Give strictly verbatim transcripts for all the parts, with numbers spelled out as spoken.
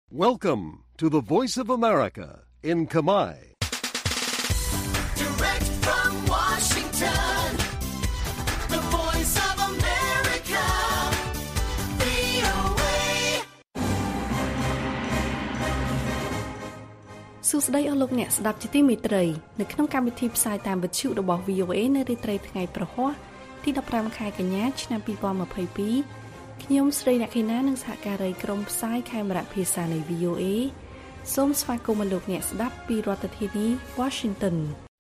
Welcome to the Voice of America in Khmer. Direct from Washington, the Voice of America, វី អូ เอសួស្តីអស់លោកអ្នកស្ដាប់ជាទីមេត្រីនៅក្នុងកម្មវិធីផ្សាយតាមវិទ្យុរបស់ វី អូ เอ នៅរាត្រីថ្ងៃប្រហ័សទីដប់ប្រាំខែកញ្ញាឆ្នាំពីរពាន់ម្ភៃពីរខ្ញុំស្រីអ្នកខេណានិងសហការីក្រុមផ្សាយខេមរៈភាសានៃ វី អូ เอ សូមស្វាគមន៍លោកអ្នកស្ដាប់ពីរដ្ឋធានី Washington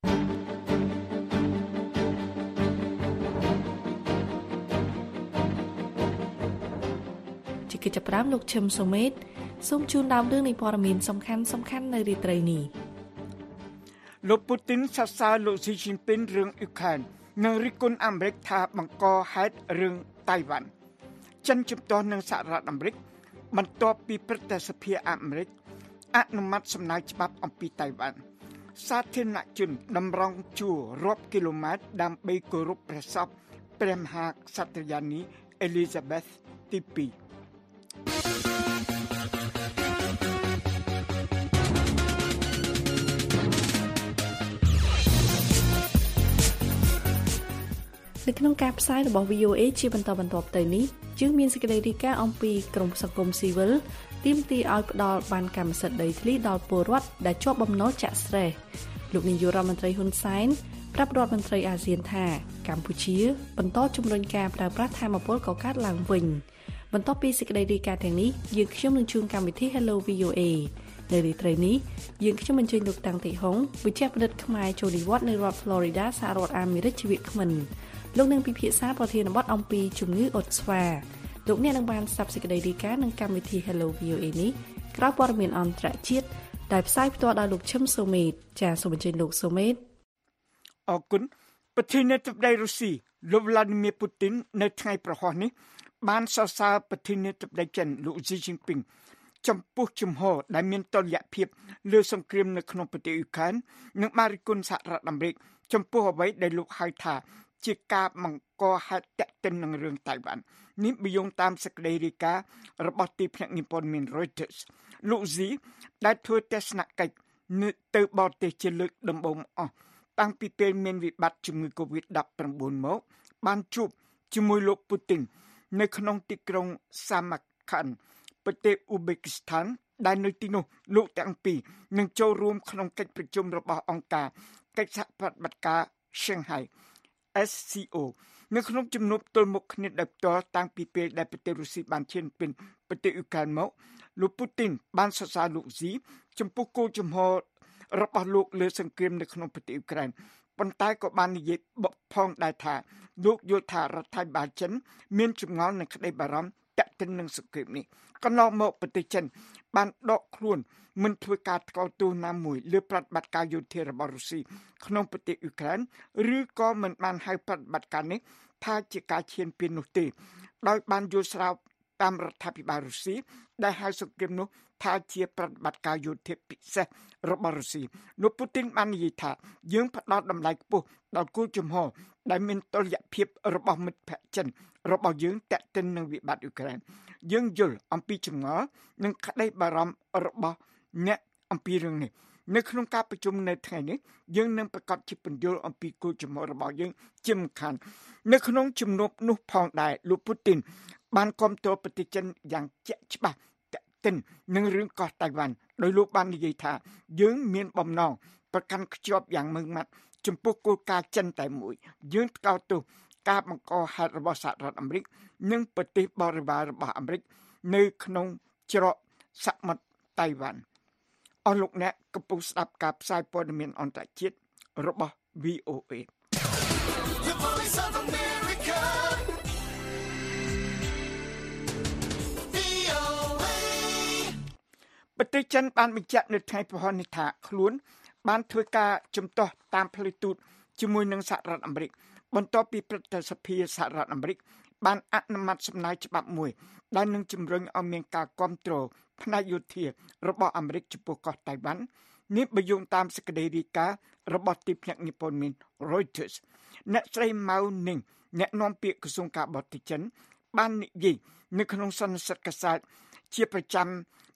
ជាកិច្ចចាប់ផ្ដើមលោកឈឹមសូមេតសូមជូនដើមរឿងនៃព័ត៌មានសំខាន់សំខាន់នៅរាត្រីនេះលោកពូទីនសរសើរលោកស៊ីជីនពីនរឿងអ៊ុក្រែននិងរិះគន់អាមេរិកថាបង្កហេតុរឿងតៃវ៉ាន់ចិនជំទាស់នឹងសហរដ្ឋអាមេរិកបន្ទាប់ពីព្រឹទ្ធសភាអាមេរិកអនុម័តសំណើច្បាប់អំពីតៃវ៉ាន់សាធារណជនតម្រង់ជួររាប់គីឡូម៉ែត្រដើម្បីគោរពព្រះសពព្រះមហាក្សត្រិយានីអេលីសាបេតទីពីរនៅក្នុងការផ្សាយរបស់ វី អូ เอ ជាបន្តបន្ទាប់ទៅនេះយើងមានសេចក្តីរាយការណ៍អំពីក្រមសង្គមស៊ីវិលទាមទារឲ្យផ្ដល់បានកម្មសិទ្ធិដីធ្លីដល់ពលរដ្ឋដែលជាប់បំណុលចាក់ស្រេះលោកនាយករដ្ឋមន្ត្រីហ៊ុនសែនប្រាប់រដ្ឋមន្ត្រីអាស៊ានថាកម្ពុជាបន្តជំរុញការប្រើប្រាស់ថាមពលកកើតឡើងវិញបន្ទាប់ពីសេចក្តីរាយការណ៍ទាំងនេះយើងខ្ញុំនឹងជួនកម្មវិធី Hello វី អូ เอ នៅរាត្រីនេះយើងខ្ញុំអញ្ជើញលោកតាំងទីហុងវិជ្ជាបណ្ឌិតខ្មែរចូលនិវត្តន៍នៅរដ្ឋ Florida សហរដ្ឋអាមេរិកជាវាគ្មិនលោកនឹងពិភាក្សាប្រធានបទអំពីជំងឺអុតស្វាលោកអ្នកនឹងបានស្ដាប់សេចក្តីរាយការណ៍នឹងកម្មវិធី Hello វី អូ เอ នេះក្រៅព័ត៌មានអន្តរជាតិដែលផ្សាយផ្ទាល់ដោយលោកឈឹមសូមេតចាសសូមអញ្ជើញលោកសូមេតអរគុណប្រធានាធិបតីរុស្ស៊ីលោក Vladimir Putin នៅថ្ងៃប្រហ័សនេះបានសរសើរប្រធានាធិបតីចិនលោក Xi Jinping ចំពោះជំហរដែលមានតុល្យភាពលើសង្គ្រាមនៅក្នុងប្រទេសអ៊ុក្រែននិងបានរិះគន់សហរដ្ឋអាមេរិកចំពោះអ្វីដែលលោកហៅថាជាការបង្កហេតុតាក់ទិននឹងរឿងតៃវ៉ាន់នេះបញ្យងតាមសេចក្តីរាយការណ៍របស់ទីភ្នាក់ងារព័ត៌មាន Reuters លោក Xi ដែលធ្វើទស្សនកិច្ចទៅបរទេសជាលើកដំបូងអស់តាំងពីពេលមានវិបត្តិជំងឺ កូវីដ ដប់ប្រាំបួន មកបានជួបជាមួយលោក Putin នៅក្នុងទីក្រុង Samarkand ប្រទេសអ៊ូបេគីស្ថានដែលនៅទីនោះលោកទាំងពីរនឹងចូលរួមក្នុងកិច្ចប្រជុំរបស់អង្គការកិច្ចសហប្រតិបត្តិការ Shanghai เอส ซี โอ នៅក្នុងជំនួបទល់មុខគ្នាដោយផ្ទាល់តាំងពីពេលដែលប្រទេសរុស្ស៊ីបានឈានពានប្រទេសអ៊ុក្រែនមកលោកពូទីនបានសរសើរលោកស៊ីចំពោះគោលជំហររបស់លោកលើសង្គ្រាមនៅក្នុងប្រទេសអ៊ុក្រែនប៉ុន្តែក៏បាននិយាយបកផងដែរថាលោកយល់ថារដ្ឋាភិបាលចិនមានចម្ងល់និងក្តីបារម្ភទាក់ទិននឹងសង្គ្រាមនេះកន្លងមកប្រទេសចិនបានដកខ្លួនមិនធ្វើការថ្កោលទោសណាមួយលើប្រតិបត្តិការយោធារបស់រុស្ស៊ីក្នុងប្រទេសអ៊ុក្រែនឬក៏មិនបានហៅប្រតិបត្តិការនេះថាជាការឈានពាននោះទេដោយបានយល់ស្របតាមរដ្ឋាភិបាលរុស្ស៊ីដែលហៅសង្គ្រាមនោះថាជាប្រតិបត្តិការយោធាពិសេសរបស់រុស្ស៊ីលោកពូទីនបាននិយាយថាយើងផ្ដោតតម្លៃខ្ពស់ដល់គោលជំហរដែលមានតុល្យភាពរបស់មិត្តភក្តិចិនរបស់យើងតាក់ទិននឹងវិបត្តិអ៊ុក្រែនយើងយល់អំពីចម្ងល់និងក្តីបារម្ភរបស់អ្នកអំពីរឿងនេះនៅក្នុងការប្រជុំនៅថ្ងៃនេះយើងនឹងប្រកាសជាពន្យល់អំពីគោលជំហររបស់យើងជាសំខាន់នៅក្នុងជំនួបនោះផងដែរលោកពូទីនបានគាំទ្រប្រទេសចិនយ៉ាងជាក់ច្បាស់តាក់ទិននឹងរឿងកោះតៃវ៉ាន់ដោយលោកបាននិយាយថាយើងមានបំណងប្រកាន់ខ្ជាប់យ៉ាងម៉ឺងម៉ាត់ចំពោះគោលការណ៍ចិនតែមួយយើងថ្កោលទោសការបង្កហេតុរបស់សហរដ្ឋអាមេរិកនិងប្រទេសបរិវាររបស់អាមេរិកនៅក្នុងច្រកសមុទ្រតៃវ៉ាន់អស់លោកអ្នកកំពុងស្ដាប់ការផ្សាយព័ត៌មានអន្តរជាតិរបស់ វី អូ เอ The Voice of America, វី អូ เอប្រទេសចិនបានបញ្ជាក់នៅថ្ងៃប្រហ័សនេះថាខ្លួនបានធ្វើការជំទាស់តាមផ្លូវទូតជាមួយនឹងសហរដ្ឋអាមេរិកបន្ទាប់ពីព្រឹទ្ធសភាសហរដ្ឋអាមេរិកបានអនុម័តសំណើច្បាប់មួយដែលនឹងជំរុញឲ្យមានការគ្រប់គ្រងផ្នែកយោធារបស់អាមេរិកចំពោះកោះតៃវ៉ាន់នេះបញ្យល់តាមសេចក្តីរាយការណ៍របស់ទីភ្នាក់ងារព័ត៌មាន Reuters អ្នកស្រីម៉ៅនីងអ្នកនាំពាក្យក្រសួងការបរទេសចិនបាននិយាយនៅក្នុងសន្និសីទកាសែតជាប្រចាំ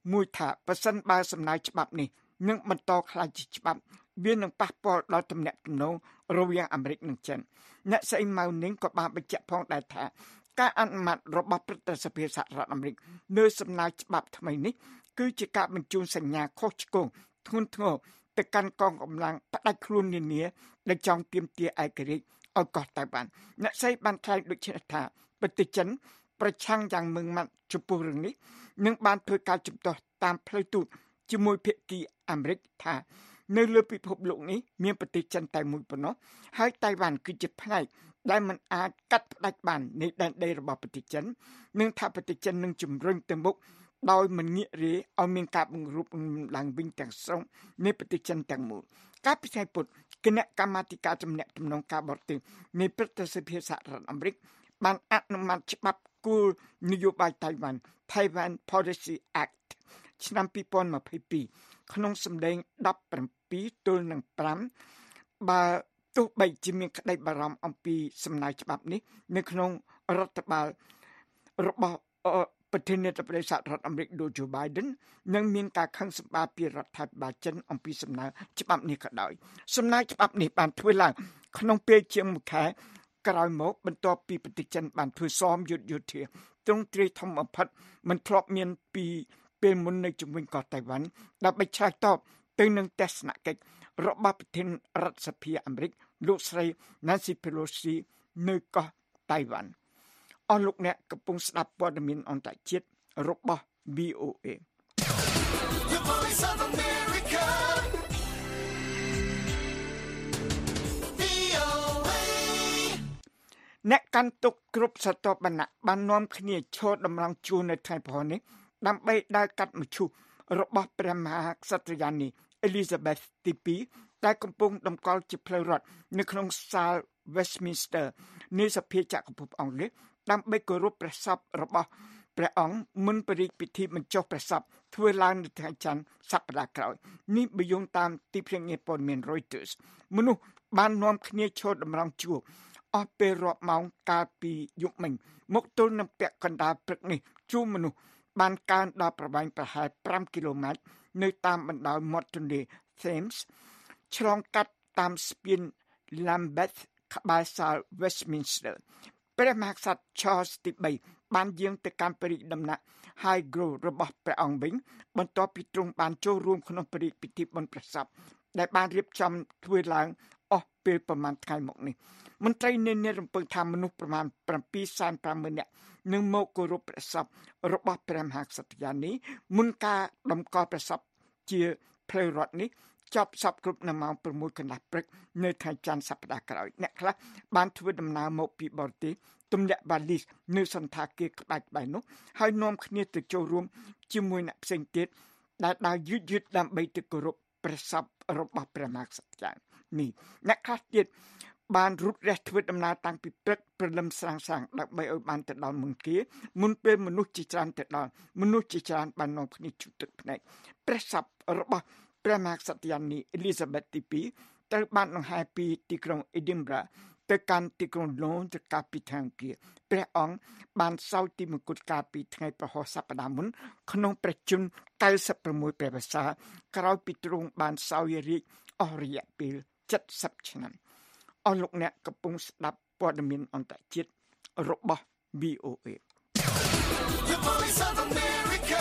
មួយថាប្រសិនបើសំណើច្បាប់នេះនឹងបន្តខ្លាចជាច្បាប់វានឹងប៉ះពាល់ដល់ទំនាក់ទំនងរវាងអាមេរិកនិងចិនអ្នកស្រីម៉ៅនីងក៏បានបញ្ជាក់ផងដែរថាការអនុម័តរបស់ព្រឹទ្ធសភាសហរដ្ឋអាមេរិកលើសំណើច្បាប់ថ្មីនេះគឺជាការបញ្ជូនសញ្ញាខុសឆ្គងធ្ងន់ធ្ងរទៅកាន់កងកម្លាំងផ្ដាច់ខ្លួននានាដែលចង់ទាមទារឯករាជ្យឲ្យកោះតៃវ៉ាន់អ្នកស្រីបានថ្លែងដូចនេះថាប្រទេសចិនប្រឆាំងយ៉ាងម៉ឺងម៉ាត់ចំពោះរឿងនេះនឹងបានធ្វើការជំទាស់តាមផ្លូវទូតជាមួយភាគីអាមេរិកថានៅលើពិភពលោកនេះមានប្រទេសចិនតែមួយប៉ុណ្ណោះហើយតៃវ៉ាន់គឺជាផ្នែកដែលមិនអាចកាត់ផ្ដាច់បាននៃដែនដីរបស់ប្រទេសចិននិងថាប្រទេសចិននឹងជំរុញទៅមុខដោយមិនងាករាយឲ្យមានការបង្រួបឡើងវិញទាំងស្រុងនៃប្រទេសចិនទាំងមូលកាលពីថ្ងៃពុធគណៈកម្មាធិការជំនាញទំនងការបរទេសនៃព្រឹទ្ធសភាសហរដ្ឋអាមេរិកបានអនុម័តច្បាប់គោលនយោបាយតៃវ៉ាន់ Taiwan Policy Act ឆ្នាំពីរពាន់ម្ភៃពីរក្នុងសម្លេងដប់ប្រាំពីរទល់នឹងប្រាំបើទោះបីជាមានក្តីបារម្ភអំពីសំណើច្បាប់នេះនៅក្នុងរដ្ឋបាលរបស់ប្រធានាធិបតីសហរដ្ឋអាមេរិកលោក Joe Biden និងមានការខឹងសម្បារពីរដ្ឋាភិបាលចិនអំពីសំណើច្បាប់នេះក៏ដោយសំណើច្បាប់នេះបានធ្វើឡើងក្នុងពេលជាងមួយខែក្រោយមកបន្ទាប់ពីប្រទេសចិនបានធ្វើសមយុទ្ធយោធាទ្រង់ទ្រាយធំបំផុតមិនធ្លាប់មានពីពេលមុននៅជំវិញកោះតៃវ៉ាន់ដើម្បីឆ្លើយតបទៅនឹងទស្សនកិច្ចរបស់ប្រធានរដ្ឋសភាអាមេរិកលោកស្រី Nancy Pelosi នៅកោះតៃវ៉ាន់អស់លោកអ្នកកំពុងស្ដាប់ព័ត៌មានអន្តរជាតិរបស់ V O A The Voice of America. V O A. អ្នកកាន់ទុកគ្រប់ស្រទាប់វណ្ណៈបាននាំគ្នាឈរតម្រង់ជួរនៅថ្ងៃព្រហស្បតិ៍នេះដើម្បីដើរកាត់មឈូសរបស់ព្រះមហាក្សត្រិយានី Elizabeth ទីពីរដែលកំពុងតម្កល់ជាផ្លូវរដ្ឋនៅក្នុងសាល Westminster នៃសភាចក្រភពអង់គ្លេសដើម្បីគោរពព្រះសពរបស់ព្រះអង្គមុនព្រះរាជពិធីបញ្ចុះព្រះសពធ្វើឡើងនៅថ្ងៃច័ន្ទសប្តាហ៍ក្រោយនេះបញ្យងតាមទីភ្នាក់ងារព័ត៌មាន Reuters មនុស្សបាននាំគ្នាឈរតម្រង់ជួរអស់ពេលរាប់ម៉ោងកាលពីយប់មិញមកទល់នឹងពាក់កណ្ដាលព្រឹកនេះជួរមនុស្សបានកើនដល់ប្រវែងប្រហែលប្រាំគីឡូម៉ែត្រនៅតាមបណ្ដោយមាត់ទន្លេ Thames ឆ្លងកាត់តាមស្ពាន Lambeth ក្បែរសាល Westminster ព្រះមហាក្សត្រ Charles ទីបីបានយាងទៅកាន់ព្រះរាជដំណាក់ Highgrove របស់ព្រះអង្គវិញបន្ទាប់ពីទ្រង់បានចូលរួមក្នុងព្រះរាជពិធីបុណ្យព្រះសពដែលបានរៀបចំធ្វើឡើងអស់ពេលប្រមាណថ្ងៃមកនេះមន្ត្រីនានារំពឹងថាមនុស្សប្រមាណប្រាំពីរសែនប្រាំម៉ឺននាក់នឹងមកគោរពព្រះសពរបស់ព្រះមហាក្សត្រិយានីមុនការតម្កល់ព្រះសពជាផ្លូវរដ្ឋនេះចប់សពគ្រប់នៅម៉ោងប្រាំមួយកន្លះព្រឹកនៅថ្ងៃច័ន្ទសប្តាហ៍ក្រោយអ្នកខ្លះបានធ្វើដំណើរមកពីបរទេសទម្លាក់វ៉ាលីសនៅសន្តាគារក្បែរៗនោះហើយនាំគ្នាទៅចូលរួមជាមួយអ្នកផ្សេងទៀតដែលដើរយឺតយឺតដើម្បីទៅគោរពព្រះសពរបស់ព្រះមហាក្សត្រនេះអ្នកខ្លះទៀតបានរត់រះធ្វើដំណើរតាំងពីព្រឹកព្រលឹមស្រាងៗដើម្បីឲ្យបានទៅដល់មុនគេមុនពេលមនុស្សជាច្រើនទៅដល់មនុស្សជាច្រើនបាននាំគ្នាជូតទឹកភ្នែកព្រះសពរបស់ព្រះមហាក្សត្រិយានី Elizabeth ទីពីរត្រូវបានដង្ហែពីទីក្រុង Edinburgh ទៅកាន់ទីក្រុង London កាលពីថ្ងៃអង្គារព្រះអង្គបានសោយទីមង្គតកាលពីថ្ងៃប្រហោះសប្តាហ៍មុនក្នុងព្រះជន្មកៅសិបប្រាំមួយព្រះវស្សាក្រោយពីទ្រង់បានសោយរាជ្យអស់រយៈពេលជិតសិបឆ្នាំអស់លោកអ្នកកំពុងស្ដាប់ព័ត៌មានអន្តរជាតិរបស់ V O A The Voice of America.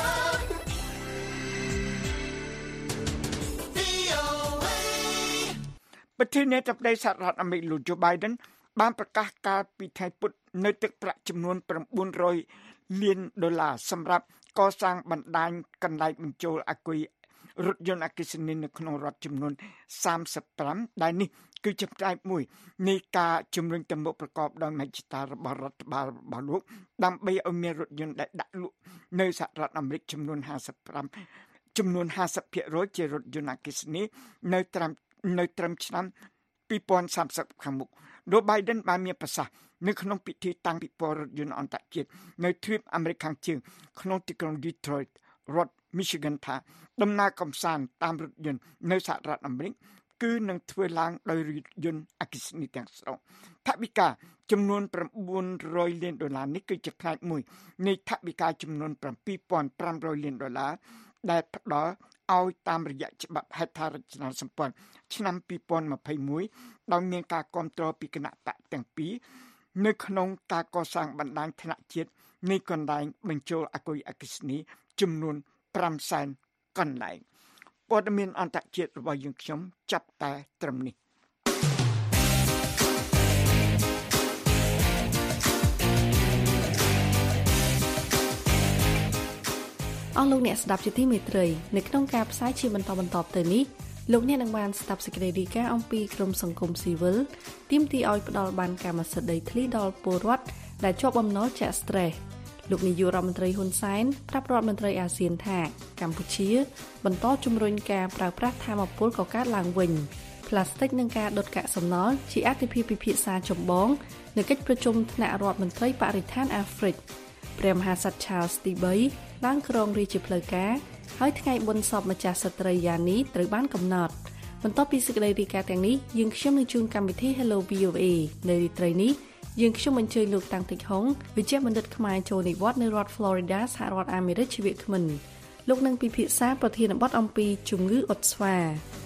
V O A. ប្រធានាធិបតីសហរដ្ឋអាមេរិកលោក Joe Biden បានប្រកាសកាលពីថ្ងៃពុធនៅទឹកប្រាក់ចំនួន៩រយលានដុល្លារសម្រាប់កសាងបណ្ដាញកន្លែងបញ្ចូលអាគុយរថយន្តអគ្គិសនីនៅក្នុងរដ្ឋចំនួនសាមសិបប្រាំដែលនេះគឺជាផ្នែកមួយនៃការជំរុញទៅមុខប្រកបដោយមហិច្ឆតារបស់រដ្ឋបាលរបស់លោកដើម្បីឲ្យមានរថយន្តដែលដាក់លក់នៅសហរដ្ឋអាមេរិកចំនួនហាសិបប្រាំចំនួនហាសិបភាគរយជារថយន្តអគ្គិសនីនៅត្រឹមនៅត្រឹមឆ្នាំពីរពាន់សាមសិបខាងមុខលោក Biden បានមានប្រសាសន៍នៅក្នុងពិធីតាំងពិព័រណ៍រថយន្តអន្តរជាតិនៅទ្វីបអាមេរិកខាងជើងក្នុងទីក្រុង Detroit រដ្ឋ Michigan ថាដំណើរកម្សាន្តតាមរថយន្តនៅសហរដ្ឋអាមេរិកគឺនឹងធ្វើឡើងដោយរថយន្តអគ្គិសនីទាំងស្រុងថវិកាចំនួន៩រយលានដុល្លារនេះគឺជាផ្នែកមួយនៃថវិកាចំនួន៧ពាន់ប្រាំរយលានដុល្លារដែលផ្ដល់ឲ្យតាមរយៈច្បាប់ហេដ្ឋារចនាសម្ព័ន្ធឆ្នាំពីរពាន់ម្ភៃមួយដោយមានការគាំទ្រពីគណៈបកទាំងពីរនៅក្នុងការកសាងបណ្ដាញថ្នាក់ជាតិនៃកន្លែងបញ្ចូលអគុយអគ្គិសនីចំនួនប្រាំសែនកន្លែងព័ត៌មានអន្តរជាតិរបស់យើងខ្ញុំចាប់តែត្រឹមនេះអស់លោកអ្នកស្ដាប់ជាទីមេត្រីនៅក្នុងការផ្សាយជាបន្តបន្តទៅនេះលោកអ្នកនឹងបានស្ដាប់សេចក្តីរាយការណ៍អំពីក្រមសង្គមស៊ីវិលទាមទារឲ្យផ្ដល់បានកម្មសិទ្ធិដីធ្លីដល់ពលរដ្ឋដែលជាប់បំណុលចាក់ស្រេសលោកនាយករដ្ឋមន្ត្រីហ៊ុនសែនប្រាប់រដ្ឋមន្ត្រីអាស៊ានថាកម្ពុជាបន្តជំរុញការប្រើប្រាស់ថាមពលកកើតឡើងវិញផ្លាស្ទិកនិងការដុតកាកសំណល់ជាអាទិភាពពិភាក្សាចម្បងនៅកិច្ចប្រជុំថ្នាក់រដ្ឋមន្ត្រីបរិស្ថានអាហ្វ្រិកព្រះមហាក្សត្រ Charles ទីបីឡើងគ្រងរាជ្យជាផ្លូវការហើយថ្ងៃបុណ្យសពម្ចាស់ស្ត្រីយ៉ានីត្រូវបានកំណត់បន្ទាប់ពីសេចក្តីរាយការណ៍ទាំងនេះយើងខ្ញុំនឹងជួនកម្មវិធី Hello វី អូ เอ នៅរាត្រីនេះយើងខ្ញុំអញ្ជើញលោកតាំងតិចហុងវិជ្ជបណ្ឌិតខ្មែរចូលនិវត្តន៍នៅរដ្ឋ Florida សហរដ្ឋអាមេរិកជាវាគ្មិនលោកនឹងពិភាក្សាប្រធានបទអំពីជំងឺអុតស្វា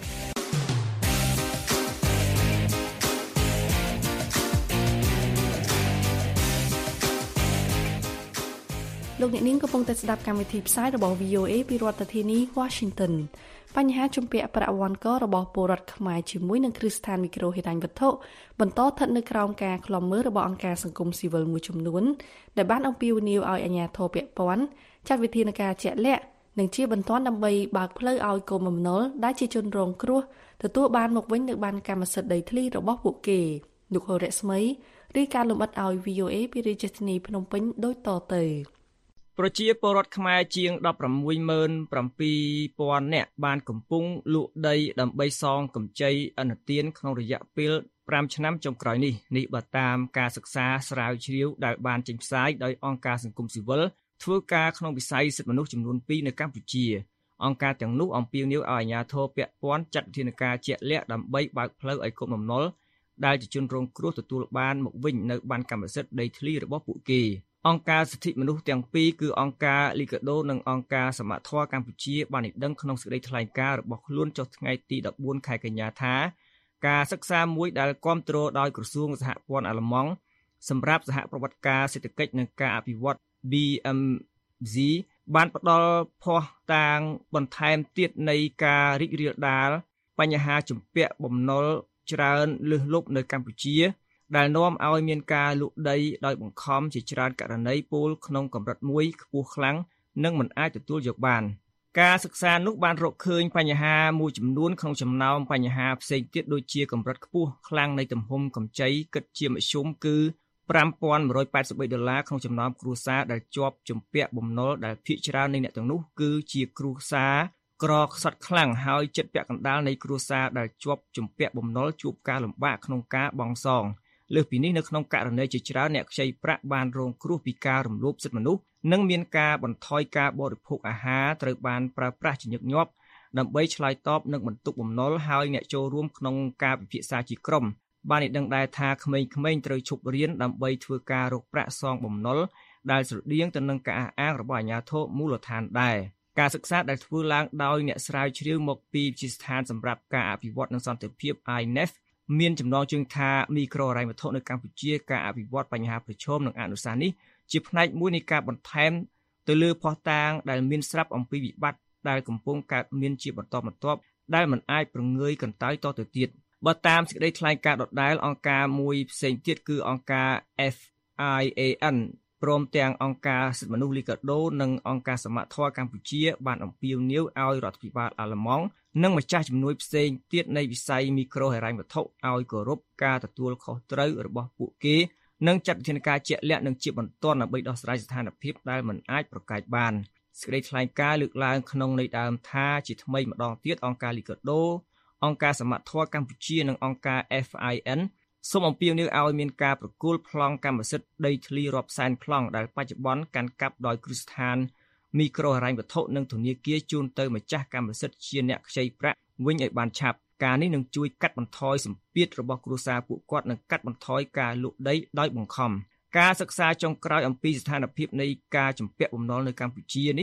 លោកអ្នកនាងកំពុងតែស្ដាប់កម្មវិធីផ្សាយរបស់ វី អូ เอ ពីរដ្ឋធានី Washington បញ្ហាជំពាក់ប្រាក់វ៉ាន់ករបស់ពលរដ្ឋខ្មែរជាមួយនឹងគ្រឹះស្ថានមីក្រូហិរញ្ញវត្ថុបន្តស្ថិតនៅក្រោមការឃ្លាំមើលរបស់អង្គការសង្គមស៊ីវិលមួយចំនួនដែលបានអំពាវនាវឲ្យអាជ្ញាធរពាក់ព័ន្ធចាត់វិធានការជាក់លាក់និងជាបន្ទាន់ដើម្បីបើកផ្លូវឲ្យកូនបំណុលដែលជាជនរងគ្រោះទទួលបានមកវិញនៅបានកម្មសិទ្ធិដីធ្លីរបស់ពួកគេលោកហូរ៉េស្មីរាយការណ៍លម្អិតឲ្យ វី អូ เอ ពីរាជធានីភ្នំពេញដូចតទៅប្រជាពលរដ្ឋខ្មែរជាង ដប់ប្រាំមួយម៉ឺនប្រាំពីរពាន់ នាក់បានកំពុងលក់ដីដើម្បីសងកម្ចីឥណទានក្នុងរយៈពេលប្រាំឆ្នាំចុងក្រោយនេះនេះបើតាមការសិក្សាស្រាវជ្រាវដែលបានចេញផ្សាយដោយអង្គការសង្គមស៊ីវិលធ្វើការក្នុងវិស័យសិទ្ធិមនុស្សចំនួនពីរនៅកម្ពុជាអង្គការទាំងនោះអំពាវនាវឲ្យអាជ្ញាធរពាក់ព័ន្ធចាត់វិធានការជាក់លាក់ដើម្បីបើកផ្លូវឲ្យកូនបំណុលដែលជាជនរងគ្រោះទទួលបានមកវិញនៅបានកម្មសិទ្ធិដីធ្លីរបស់ពួកគេអង្គការសិទ្ធិមនុស្សទាំងពីរគឺអង្គការ Liga do និងអង្គការសមត្ថភាពកម្ពុជាបានឲ្យដឹងក្នុងសេចក្តីថ្លែងការណ៍របស់ខ្លួនចុះថ្ងៃទីដប់បួនខែកញ្ញាថាការសិក្សាមួយដែលគាំទ្រដោយក្រសួងសហព័ន្ធអាល្លឺម៉ង់សម្រាប់សហប្រតិការសេដ្ឋកិច្ចនិងការអភិវឌ្ឍ ប៊ី អេម ហ្សី បានផ្ដល់ភស្តុតាងបន្ថែមទៀតនៃការរីករាលដាលបញ្ហាជំពាក់បំណុលច្រើនលើសលប់នៅកម្ពុជាដែលនាំឲ្យមានការលក់ដីដោយបង្ខំជាច្រើនករណីពលក្នុងកម្រិតមួយខ្ពស់ខ្លាំងនិងមិនអាចទទួលយកបានការសិក្សានោះបានរកឃើញបញ្ហាមួយចំនួនក្នុងចំណោមបញ្ហាផ្សេងទៀតដូចជាកម្រិតខ្ពស់ខ្លាំងនៃទំហំកម្ចីគិតជាមធ្យមគឺប្រាំពាន់មួយរយប៉ែតសិបបីដុល្លារក្នុងចំណោមគ្រួសារដែលជាប់ជំពាក់បំណុលដែលភាគច្រើននៃអ្នកទាំងនោះគឺជាគ្រួសារក្រខ្សត់ខ្លាំងហើយចិត្តពាក់កណ្ដាលនៃគ្រួសារដែលជាប់ជំពាក់បំណុលជួបការលំបាកក្នុងការបង់សងលើសពីនេះនៅក្នុងករណីជាច្រើនអ្នកខ្ចីប្រាក់បានរងគ្រោះពីការរំលោភសិទ្ធិមនុស្សនិងមានការបន្ថយការបរិភោគអាហារត្រូវបានប្រើប្រាស់ជាញឹកញាប់ដើម្បីឆ្លើយតបនឹងបន្ទុកបំណុលហើយអ្នកចូលរួមក្នុងការពិភាក្សាជាក្រុមបានឲ្យដឹងដែរថាក្មេងៗត្រូវឈប់រៀនដើម្បីធ្វើការរកប្រាក់សងបំណុលដែលស្រដៀងទៅនឹងការអះអាងរបស់អាជ្ញាធរមូលដ្ឋានដែរការសិក្សាដែលធ្វើឡើងដោយអ្នកស្រាវជ្រាវមកពីវិទ្យាស្ថានសម្រាប់ការអភិវឌ្ឍនិងសន្តិភាព អាយ เอ็น อี เอฟមានចំណងជើងថាមីក្រូហិរញ្ញវត្ថុនៅកម្ពុជាការអភិវឌ្ឍបញ្ហាប្រឈមនិងអនុសាសន៍នេះជាផ្នែកមួយនៃការបន្ថែមទៅលើភស្តុតាងដែលមានស្រាប់អំពីវិបត្តិដែលកំពុងកើតមានជាបន្តបន្ទាប់ដែលមិនអាចប្រងើយកន្តើយតទៅទៀតបើតាមសេចក្តីថ្លែងការណ៍ដដែលអង្គការមួយផ្សេងទៀតគឺអង្គការ เอฟ ไอ เอ เอ็น ព្រមទាំងអង្គការសិទ្ធិមនុស្ស Liga do និងអង្គការសមត្ថភាពកម្ពុជាបានអំពាវនាវឲ្យរដ្ឋាភិបាលអាល្លឺម៉ង់និងម្ចាស់ជំនួយផ្សេងទៀតនៃវិស័យមីក្រូហិរញ្ញវត្ថុឲ្យគោរពការទទួលខុសត្រូវរបស់ពួកគេនិងចាត់វិធានការជាក់លាក់និងជាបន្ទាន់ដើម្បីដោះស្រាយស្ថានភាពដែលមិនអាចប្រកែកបានសេចក្តីថ្លែងការណ៍លើកឡើងក្នុងន័យដើមថាជាថ្មីម្ដងទៀតអង្គការ Liga do អង្គការសមត្ថភាពកម្ពុជានិងអង្គការ เอฟ ไอ เอ็น សូមអំពាវនាវឲ្យមានការប្រគល់ប្លង់កម្មសិទ្ធិដីធ្លីរាប់សែនប្លង់ដែលបច្ចុប្បន្នកាន់កាប់ដោយគ្រឹះស្ថានមីក្រូហិរញ្ញវត្ថុនិងធនាគារជូនទៅម្ចាស់កម្មសិទ្ធិជាអ្នកខ្ចីប្រាក់វិញឲ្យបានឆាប់ការនេះនឹងជួយកាត់បន្ថយសម្ពាធរបស់គ្រួសារពួកគាត់និងកាត់បន្ថយការលក់ដីដោយបង្ខំការសិក្សាចុងក្រោយអំពីស្ថានភាពនៃការជំពាក់បំណុលនៅកម្ពុជានេះ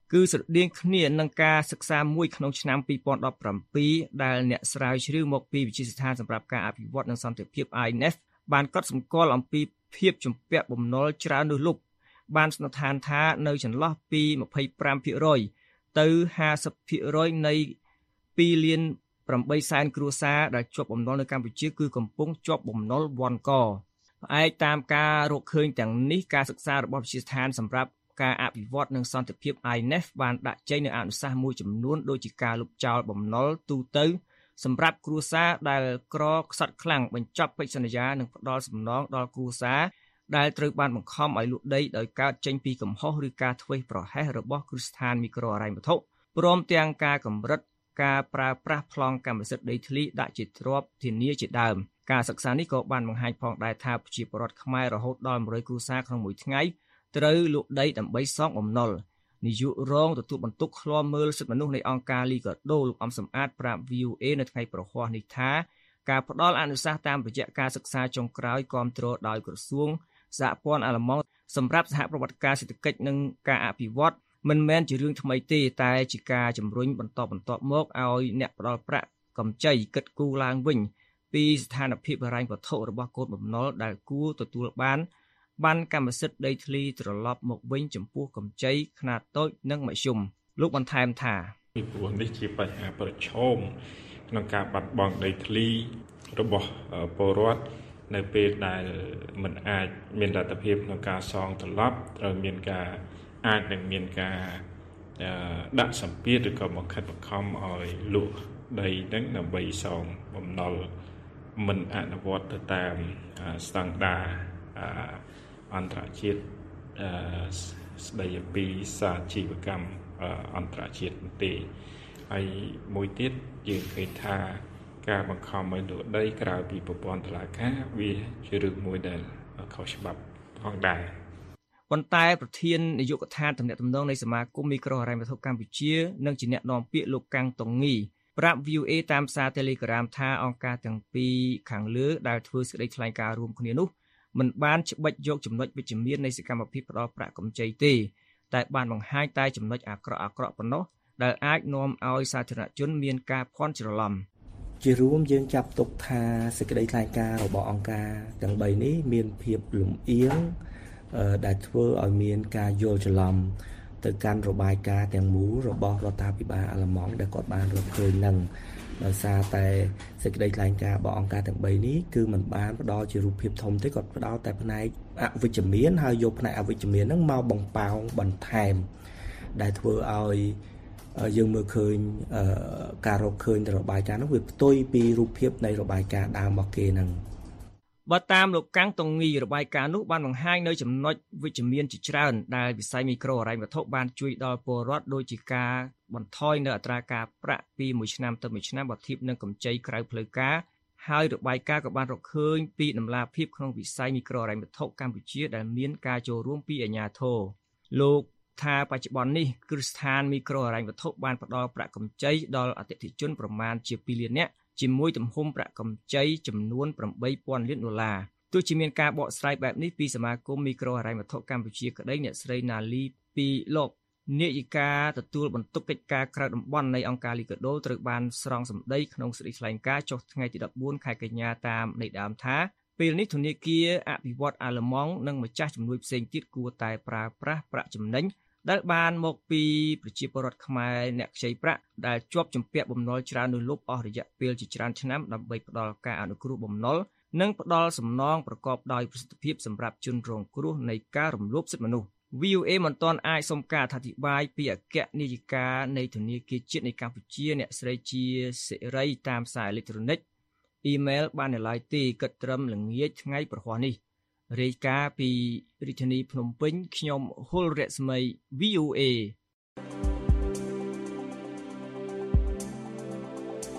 គឺស្រដៀងគ្នានឹងការសិក្សាមួយក្នុងឆ្នាំពីរពាន់ដប់ប្រាំពីរដែលអ្នកស្រាវជ្រាវមកពីវិទ្យាស្ថានសម្រាប់ការអភិវឌ្ឍនិងសន្តិភាព I N F បានកត់សម្គាល់អំពីភាពជំពាក់បំណុលច្រើនលើសលប់បានសន្និដ្ឋានថានៅចន្លោះពី ម្ភៃប្រាំភាគរយ ទៅ ហាសិបភាគរយ នៃ ពីរលានប្រាំបីសែនគ្រួសារដែលជាប់បំណុលនៅកម្ពុជាគឺកំពុងជាប់បំណុលវ័នកផ្អែកតាមការរកឃើញទាំងនេះការសិក្សារបស់វិទ្យាស្ថានសម្រាប់ការអភិវឌ្ឍនិងសន្តិភាព I N F បានដាក់ចេញនូវអនុសាសន៍មួយចំនួនដូចជាការលុបចោលបំណុលទូទៅសម្រាប់គ្រួសារដែលក្រខ្សត់ខ្លាំងបញ្ចប់កិច្ចសន្យានិងផ្ដល់សំណងដល់គ្រួសារដែលត្រូវបានបង្ខំឲ្យលក់ដីដោយកើតចេញពីកំហុសឬការធ្វេសប្រហែសរបស់គ្រឹះស្ថានមីក្រូហិរញ្ញវត្ថុព្រមទាំងការកម្រិតការប្រើប្រាស់ប្លង់កម្មសិទ្ធិដីធ្លីដាក់ជាទ្រព្យធានាជាដើមការសិក្សានេះក៏បានបង្ហាញផងដែរថាប្រជាពលរដ្ឋខ្មែររហូតដល់ មួយរយ គ្រួសារក្នុងមួយថ្ងៃត្រូវលក់ដីដើម្បីសងបំណុលនាយករងទទួលបន្ទុកឃ្លាំមើលសិទ្ធិមនុស្សនៃអង្គការលីកាដូលោកអំសំអាតប្រាប់ V O A នៅថ្ងៃប្រហ័សនេះថាការផ្ដល់អនុសាសន៍តាមរយៈការសិក្សាចុងក្រោយគាំទ្រដោយក្រសួងសហព័ន្ធអាល្លឺម៉ង់សម្រាប់សហប្រតិបត្តិការសេដ្ឋកិច្ចនិងការអភិវឌ្ឍមិនមែនជារឿងថ្មីទេតែជាការជំរុញបន្តបន្តមកឲ្យអ្នកផ្ដល់ប្រាក់កម្ចីគិតគូរឡើងវិញពីស្ថានភាពហិរញ្ញវត្ថុរបស់កូនបំណុលដែលគួរទទួលបានបានកម្មសិទ្ធិដីធ្លីត្រឡប់មកវិញចំពោះកម្ចីខ្នាតតូចនិងមធ្យមលោកបន្ថែមថាពីព្រោះនេះជាបញ្ហាប្រឈមក្នុងការបាត់បង់ដីធ្លីរបស់ពលរដ្ឋនៅពេលដែលមិនអាចមានលទ្ធភាពក្នុងការសងត្រឡប់ត្រូវមានការអាចនឹងមានការដាក់សម្ពាធឬក៏បង្ខិតបង្ខំឲ្យលក់ដីនឹងដើម្បីសងបំណុលមិនអនុវត្តទៅតាមស្តង់ដារអន្តរជាតិស្ដីអំពីសាជីវកម្មអន្តរជាតិទេហើយមួយទៀតយើងឃើញថាការបង្ខំឲ្យលក់ដីក្រៅពីប្រព័ន្ធតុលាការវាជារឿងមួយដែលខុសច្បាប់ផងដែរប៉ុន្តែប្រធាននាយកដ្ឋានទំនាក់ទំនងនៃសមាគមមីក្រូហិរញ្ញវត្ថុកម្ពុជានិងជាអ្នកនាំពាក្យលោកកាំងតុងងីប្រាប់ V O A តាមសារ Telegram ថាអង្គការទាំងពីរខាងលើដែលធ្វើសេចក្តីថ្លែងការណ៍រួមគ្នានោះមិនបានច្បិចយកចំណុចវិជ្ជមាននៃសកម្មភាពផ្ដល់ប្រាក់កម្ចីទេតែបានបង្ហាញតែចំណុចអាក្រក់អាក្រក់ប៉ុណ្ណោះដែលអាចនាំឲ្យសាធារណជនមានការភ័ន្តច្រឡំជារួមយើងចាប់ទុកថាសេចក្តីថ្លែងការណ៍របស់អង្គការទាំងបីនេះមានភាពលំអៀងដែលធ្វើឲ្យមានការយល់ច្រឡំទៅកាន់របាយការណ៍ទាំងមូលរបស់រដ្ឋាភិបាលអាល្លឺម៉ង់ដែលគាត់បានរកឃើញនឹងដោយសារតែសេចក្តីថ្លែងការណ៍របស់អង្គការទាំងបីនេះគឺมันបានផ្ដល់ជារូបភាពធំទេគាត់ផ្ដល់តែផ្នែកអវិជ្ជមានហើយយកផ្នែកអវិជ្ជមានហ្នឹងមកបំផាងបន្ថែមដែលធ្វើឲ្យយើងមើលឃើញការរកឃើញរបាយការណ៍នោះវាផ្ទុយពីរូបភាពនៃរបាយការណ៍ដើមរបស់គេហ្នឹងបើតាមលោកកាំងតុងងីរបាយការណ៍នោះបានបង្ហាញនៅចំណុចវិជ្ជមានជាច្រើនដែលវិស័យមីក្រូហិរញ្ញវត្ថុបានជួយដល់ពលរដ្ឋដូចជាការបន្ថយនៅអត្រាការប្រាក់ពីមួយឆ្នាំទៅមួយឆ្នាំបើធៀបនឹងកម្ចីក្រៅផ្លូវការហើយរបាយការណ៍ក៏បានរកឃើញពីដំណាភាពក្នុងវិស័យមីក្រូហិរញ្ញវត្ថុកម្ពុជាដែលមានការចូលរួមពីអាជ្ញាធរលោកថាបច្ចុប្បន្ននេះគ្រឹះស្ថានមីក្រូហិរញ្ញវត្ថុបានផ្ដល់ប្រាក់កម្ចីដល់អតិថិជនប្រមាណជាពីរលាននាក់ជាមួយទំហំប្រាក់កម្ចីចំនួនប្រាំបីពាន់លានដុល្លារទោះជាមានការបកស្រាយបែបនេះពីសមាគមមីក្រូហិរញ្ញវត្ថុកម្ពុជាក្តីអ្នកស្រីណាលីពីលោកនាយិកាទទួលបន្ទុកកិច្ចការក្រៅតំបន់នៃអង្គការលីកាដូត្រូវបានស្រង់សម្ដីក្នុងសេចក្តីថ្លែងការណ៍ចុះថ្ងៃទីដប់បួនខែកញ្ញាតាមន័យដើមថាពេលនេះធនាគារអភិវឌ្ឍអាល្លឺម៉ង់និងម្ចាស់ជំនួយផ្សេងទៀតគួរតែប្រើប្រាស់ប្រាក់ចំណេញដែលបានមកពីប្រជាពលរដ្ឋខ្មែរអ្នកខ្ចីប្រាក់ដែលជាប់ជំពាក់បំណុលច្រើនលើសលប់អស់រយៈពេលជាច្រើនឆ្នាំដើម្បីផ្ដល់ការអនុគ្រោះបំណុលនិងផ្ដល់សំណងប្រកបដោយប្រសិទ្ធភាពសម្រាប់ជនរងគ្រោះនៃការរំលោភសិទ្ធិមនុស្ស V O A មិនទាន់អាចសុំការអធិប្បាយពីអគ្គនាយិកានៃធនាគារជាតិនៃកម្ពុជាអ្នកស្រីជាសេរីតាមសារអេឡិចត្រូនិកអ៊ីមែលបាននៅឡើយទេគិតត្រឹមល្ងាចថ្ងៃប្រហ័សនេះរាយការណ៍ពីរាជធានីភ្នំពេញខ្ញុំហុលរស្មី V O A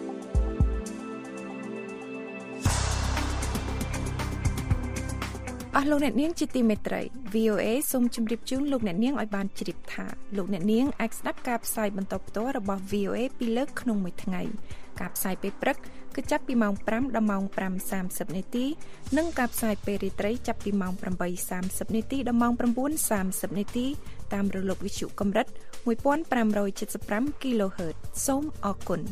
អអស់លោកអ្នកនាងជាទីមេត្រី វី អូ เอ សូមជម្រាបជូនលោកអ្នកនាងឲ្យបានជ្រាបថាលោកអ្នកនាងអាចស្ដាប់ការផ្សាយបន្តផ្ទាល់របស់ វី អូ เอ ពីលើកក្នុងមួយថ្ងៃការផ្សាយពេលព្រឹកគឺចាប់ពីម៉ោងfiveដល់ម៉ោងfiveសាមសិបនាទីនិងការផ្សាយពេលរាត្រីចាប់ពីម៉ោងeightសាមសិបនាទីដល់ម៉ោងnineសាមសិបនាទីតាមរលកវិទ្យុកម្រិតone five seven five គីឡូហឺត សូមអរគុណ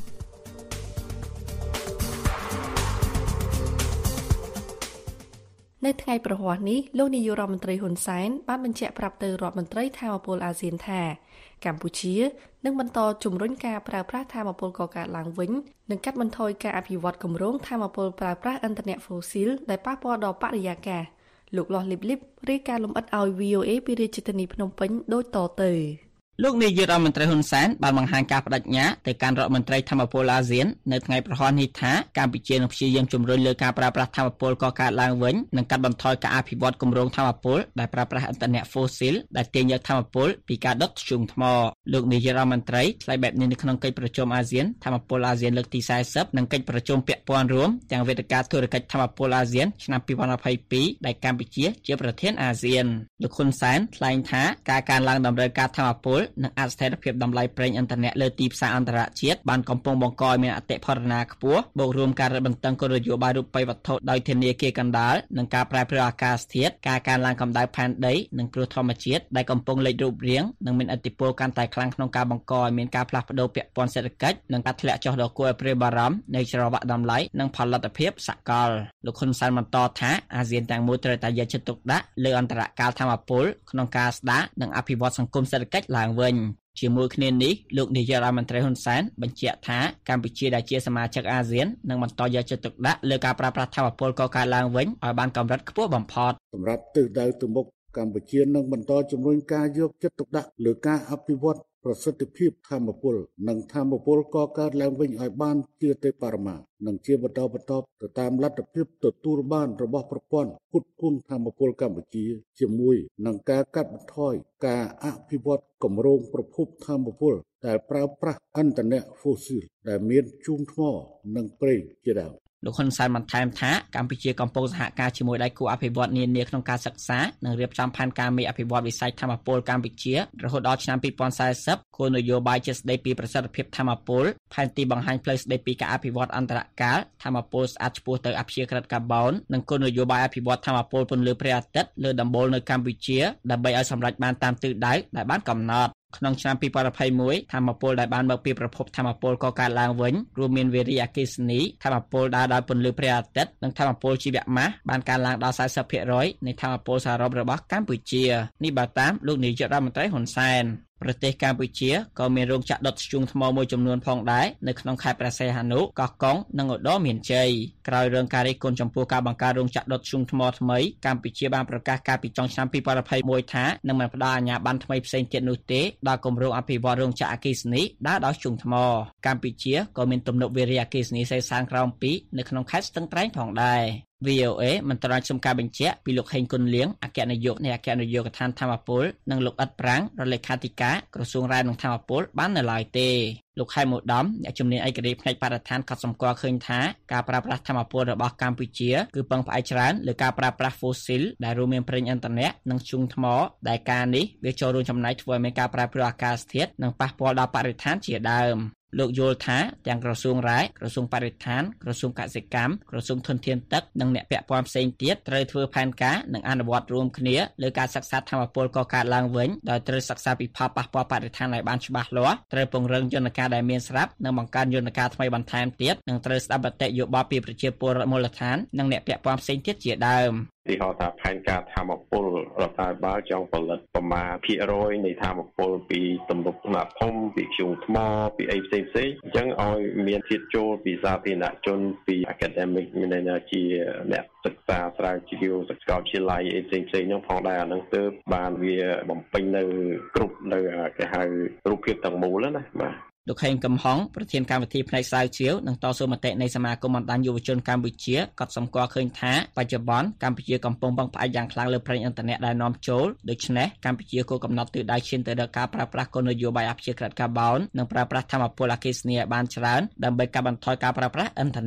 នៅថ្ងៃប្រហ័សនេះលោកនាយករដ្ឋមន្ត្រីហ៊ុនសែនបានបញ្ជាក់ប្រាប់ទៅរដ្ឋមន្ត្រីថាមពលអាស៊ានថាកម្ពុជានឹងបន្តជំរុញការប្រើប្រាស់ថាមពលកកើតឡើងវិញនិងកាត់បន្ថយការអភិវឌ្ឍគម្រោងថាមពលប្រើប្រាស់ឥន្ធនៈហ្វូស៊ីលដែលប៉ះពាល់ដល់បរិយាកាសលោកលាស់លីបលីបរាយការណ៍លម្អិតឲ្យ វី អូ เอ ពីរាជធានីភ្នំពេញដូចតទៅលោកនាយករដ្ឋមន្ត្រីហ៊ុនសែនបានបង្ហាញការបដិញ្ញាទៅកាន់រដ្ឋមន្ត្រីធម្មពលអាស៊ាននៅថ្ងៃប្រហ័សនេះថាកម្ពុជានឹងព្យាយាមជំរុញលើការប្រើប្រាស់ធម្មពលកកើតឡើងវិញនិងកាត់បន្ថយការអភិវឌ្ឍគម្រោងធម្មពលដែលប្រើប្រាស់ឥន្ធនៈហ្វូស៊ីលដែលទាញយកធម្មពលពីការដុតធ្យូងថ្មលោកនាយករដ្ឋមន្ត្រីថ្លែងបែបនេះនៅក្នុងកិច្ចប្រជុំអាស៊ានធម្មពលអាស៊ានលើកទីfortyនិងកិច្ចប្រជុំពាក់ព័ន្ធរួមទាំងវេទិកាធុរកិច្ចធម្មពលអាស៊ានឆ្នាំtwenty twenty-twoដែលកម្ពុជាជាប្រធានអាស៊ានលោកហ៊ុនសែនថ្លែងថាការកើនឡើងតម្រូវការធម្មពលនិងអស្ថិរភាពតម្លៃប្រេងឥន្ធនៈលើទីផ្សារអន្តរជាតិបានកំពុងបង្កឲ្យមានអតិផរណាខ្ពស់បូករួមការរឹតបន្តឹងគោលនយោបាយរូបិយវត្ថុដោយធានាគារកណ្ដាលនិងការប្រែប្រួលអាកាសធាតុការកើនឡើងកម្ដៅផែនដីនិងគ្រោះធម្មជាតិដែលកំពុងលេចរូបរាងនិងមានឥទ្ធិពលកាន់តែខ្លាំងក្នុងការបង្កឲ្យមានការផ្លាស់ប្ដូរពាក់ព័ន្ធសេដ្ឋកិច្ចនិងការធ្លាក់ចុះដ៏គួរឲ្យព្រួយបារម្ភនៃច្រវាក់តម្លៃនិងផលិតភាពសកលលោកហ៊ុនសែនបន្តថាអាស៊ានទាំងមូលត្រូវតែយកចិត្តទុកដាក់លើអន្តរកាលធម្មពលក្នុងការស្ដារនិងអភិវឌ្ឍសង្គមសេដ្ឋកិច្ចឡើងវិញជាមួយគ្នានេះលោកនាយករដ្ឋមន្ត្រីហ៊ុនសែនបញ្ជាក់ថាកម្ពុជាដែលជាសមាជិកអាស៊ាននឹងបន្តយកចិត្តទុកដាក់លើការប្រើប្រាស់ថាមពលកកើតឡើងវិញឲ្យបានកម្រិតខ្ពស់បំផុតសម្រាប់ទិសដៅទៅមុខកម្ពុជានឹងបន្តជំរុញការយកចិត្តទុកដាក់លើការអភិវឌ្ឍប្រសិទ្ធភាពថាមពលនិងថាមពលកកើតឡើងវិញឲ្យបានជាទេបរមានិងជាបន្តបន្តទៅតាមលទ្ធភាពទទួលបានរបស់ប្រព័ន្ធផ្គត់ផ្គង់ថាមពលកម្ពុជាជាមួយនឹងការកាត់បន្ថយការអភិវឌ្ឍគម្រោងប្រភពថាមពលដែលប្រើប្រាស់ឥន្ធនៈហ្វូស៊ីលដែលមានជូងថ្មនិងប្រេងជាដើមលោកហ៊ុនសែនបានថែមថាកម្ពុជាកំពុងសហការជាមួយដៃគូអភិវឌ្ឍន៍នានាក្នុងការសិក្សានិងរៀបចំផែនការមេអភិវឌ្ឍន៍វិស័យថាមពលកម្ពុជារហូតដល់ឆ្នាំtwenty fortyគោលនយោបាយជាស្ដីពីប្រសិទ្ធភាពថាមពលផែនទីបង្ហាញផ្លូវស្ដីពីការអភិវឌ្ឍអន្តរកាលថាមពលស្អាតឆ្ពោះទៅអព្យាក្រឹតកាបូននិងគោលនយោបាយអភិវឌ្ឍថាមពលពន្លឺព្រះអាទិត្យលើដំបូលនៅកម្ពុជាដើម្បីឲ្យសម្រេចបានតាមទិសដៅដែលបានកំណត់ក្នុងឆ្នាំtwenty twenty-oneថាមពលដែលបានមកពីប្រភពថាមពលកកើតឡើងវិញរួមមានវារីអគ្គិសនីថាមពលដើរដោយពន្លឺព្រះអាទិត្យនិងថាមពលជីវម៉ាសបានកើនឡើងដល់forty percentនៃថាមពលសរុបរបស់កម្ពុជានេះបើតាមលោកនាយករដ្ឋមន្ត្រីហ៊ុនសែនប្រទេសកម្ពុជាក៏មានរោងចក្រដុតធ្យូងថ្មមួយចំនួនផងដែរនៅក្នុងខេត្តព្រះសីហនុកោះកុងនិងឧត្តរមានជ័យក្រោយរឿងការរិះគន់ចំពោះការបង្កើតរោងចក្រដុតធ្យូងថ្មថ្មីកម្ពុជាបានប្រកាសកាលពីចុងឆ្នាំtwenty twenty-oneថានឹងមិនផ្ដល់អាជ្ញាប័ណ្ណថ្មីផ្សេងទៀតនោះទេដល់គម្រោងអភិវឌ្ឍរោងចក្រអគ្គិសនីដើរដោយធ្យូងថ្មកម្ពុជាក៏មានទំនប់វារីអគ្គិសនីសេសានក្រោមtwoនៅក្នុងខេត្តស្ទឹងត្រែងផងដែរវី អូ เอ មិនត្រូវសុំការបញ្ជាក់ពីលោកហេងគុនលៀងអគ្គនាយកនៃអគ្គនាយកដ្ឋានធម្មពលនិងលោកអ៊ិតប្រាំងរដ្ឋលេខាធិការក្រសួងរាយនឹងធម្មពលបាននៅឡើយទេលោកខែមឧត្តមអ្នកជំនាញឯករាជ្យផ្នែកបរិស្ថានកត់សម្គាល់ឃើញថាការប្រើប្រាស់ធម្មពលរបស់កម្ពុជាគឺពឹងផ្អែកច្រើនលើការប្រើប្រាស់ហ្វូស៊ីលដែលរួមមានប្រេងឥន្ធនៈនិងធ្យូងថ្មដែលការនេះវាចូលរួមចំណែកធ្វើឲ្យមានការប្រែប្រួលអាកាសធាតុនិងប៉ះពាល់ដល់បរិស្ថានជាដើមលោកយល់ថាទាំងក្រសួងរាយក្រសួងបរិស្ថានក្រសួងកសិកម្មក្រសួងធនធានទឹកនិងអ្នកពាក់ព័ន្ធផ្សេងទៀតត្រូវធ្វើផែនការនិងអនុវត្តរួមគ្នាលើការសិក្សាថាមពលកកើតឡើងវិញដោយត្រូវសិក្សាពីផលប៉ះពាល់បរិស្ថានឲ្យបានច្បាស់លាស់ត្រូវពង្រឹងយន្តការដែលមានស្រាប់និងបង្កើនយន្តការថ្មីបន្ថែមទៀតនិងត្រូវស្ដាប់មតិយោបល់ពីប្រជាពលរដ្ឋមូលដ្ឋាននិងអ្នកពាក់ព័ន្ធផ្សេងទៀតជាដើមទីហៅថាផែនការធម្មពលរដ្ឋាភិបាលចង់ផលិតប្រមាណភាគរយនៃធម្មពលពីទំនប់ខ្នាតធំពីធ្យូងថ្មពីអីផ្សេងផ្សេងអញ្ចឹងឲ្យមានធាតុចូលពីសាធារណជនពី academic មានន័យជាអ្នកសិក្សាស្រាវជ្រាវសាកលវិទ្យាល័យអីផ្សេងផ្សេងហ្នឹងផងដែរអាហ្នឹងទើបបានវាបំពេញនៅគ្រប់នៅគេហៅរូបភាពទាំងមូលណាបាទលោកខេងកំហុងប្រធានកម្មវិធីផ្នែកស្រាវជ្រាវនិងតស៊ូមតិនៃសមាគមបណ្ដាញយុវជនកម្ពុជាក៏សម្គាល់ឃើញថាបច្ចុប្បន្នកម្ពុជាកំពុងពឹងផ្អែកយ៉ាងខ្លាំងលើប្រេងឥន្ធនៈដែលនាំចូលដូច្នេះកម្ពុជាគួរកំណត់ទិសដៅឈានទៅដល់ការប្រើប្រាស់គោលនយោបាយអព្យាក្រឹតកាបូននិងប្រើប្រាស់ថាមពលអគ្គិសនីឲ្យបានច្រើនដើម្បីកាត់បន្ថយការប្រើប្រាស់ឥន្ធនៈ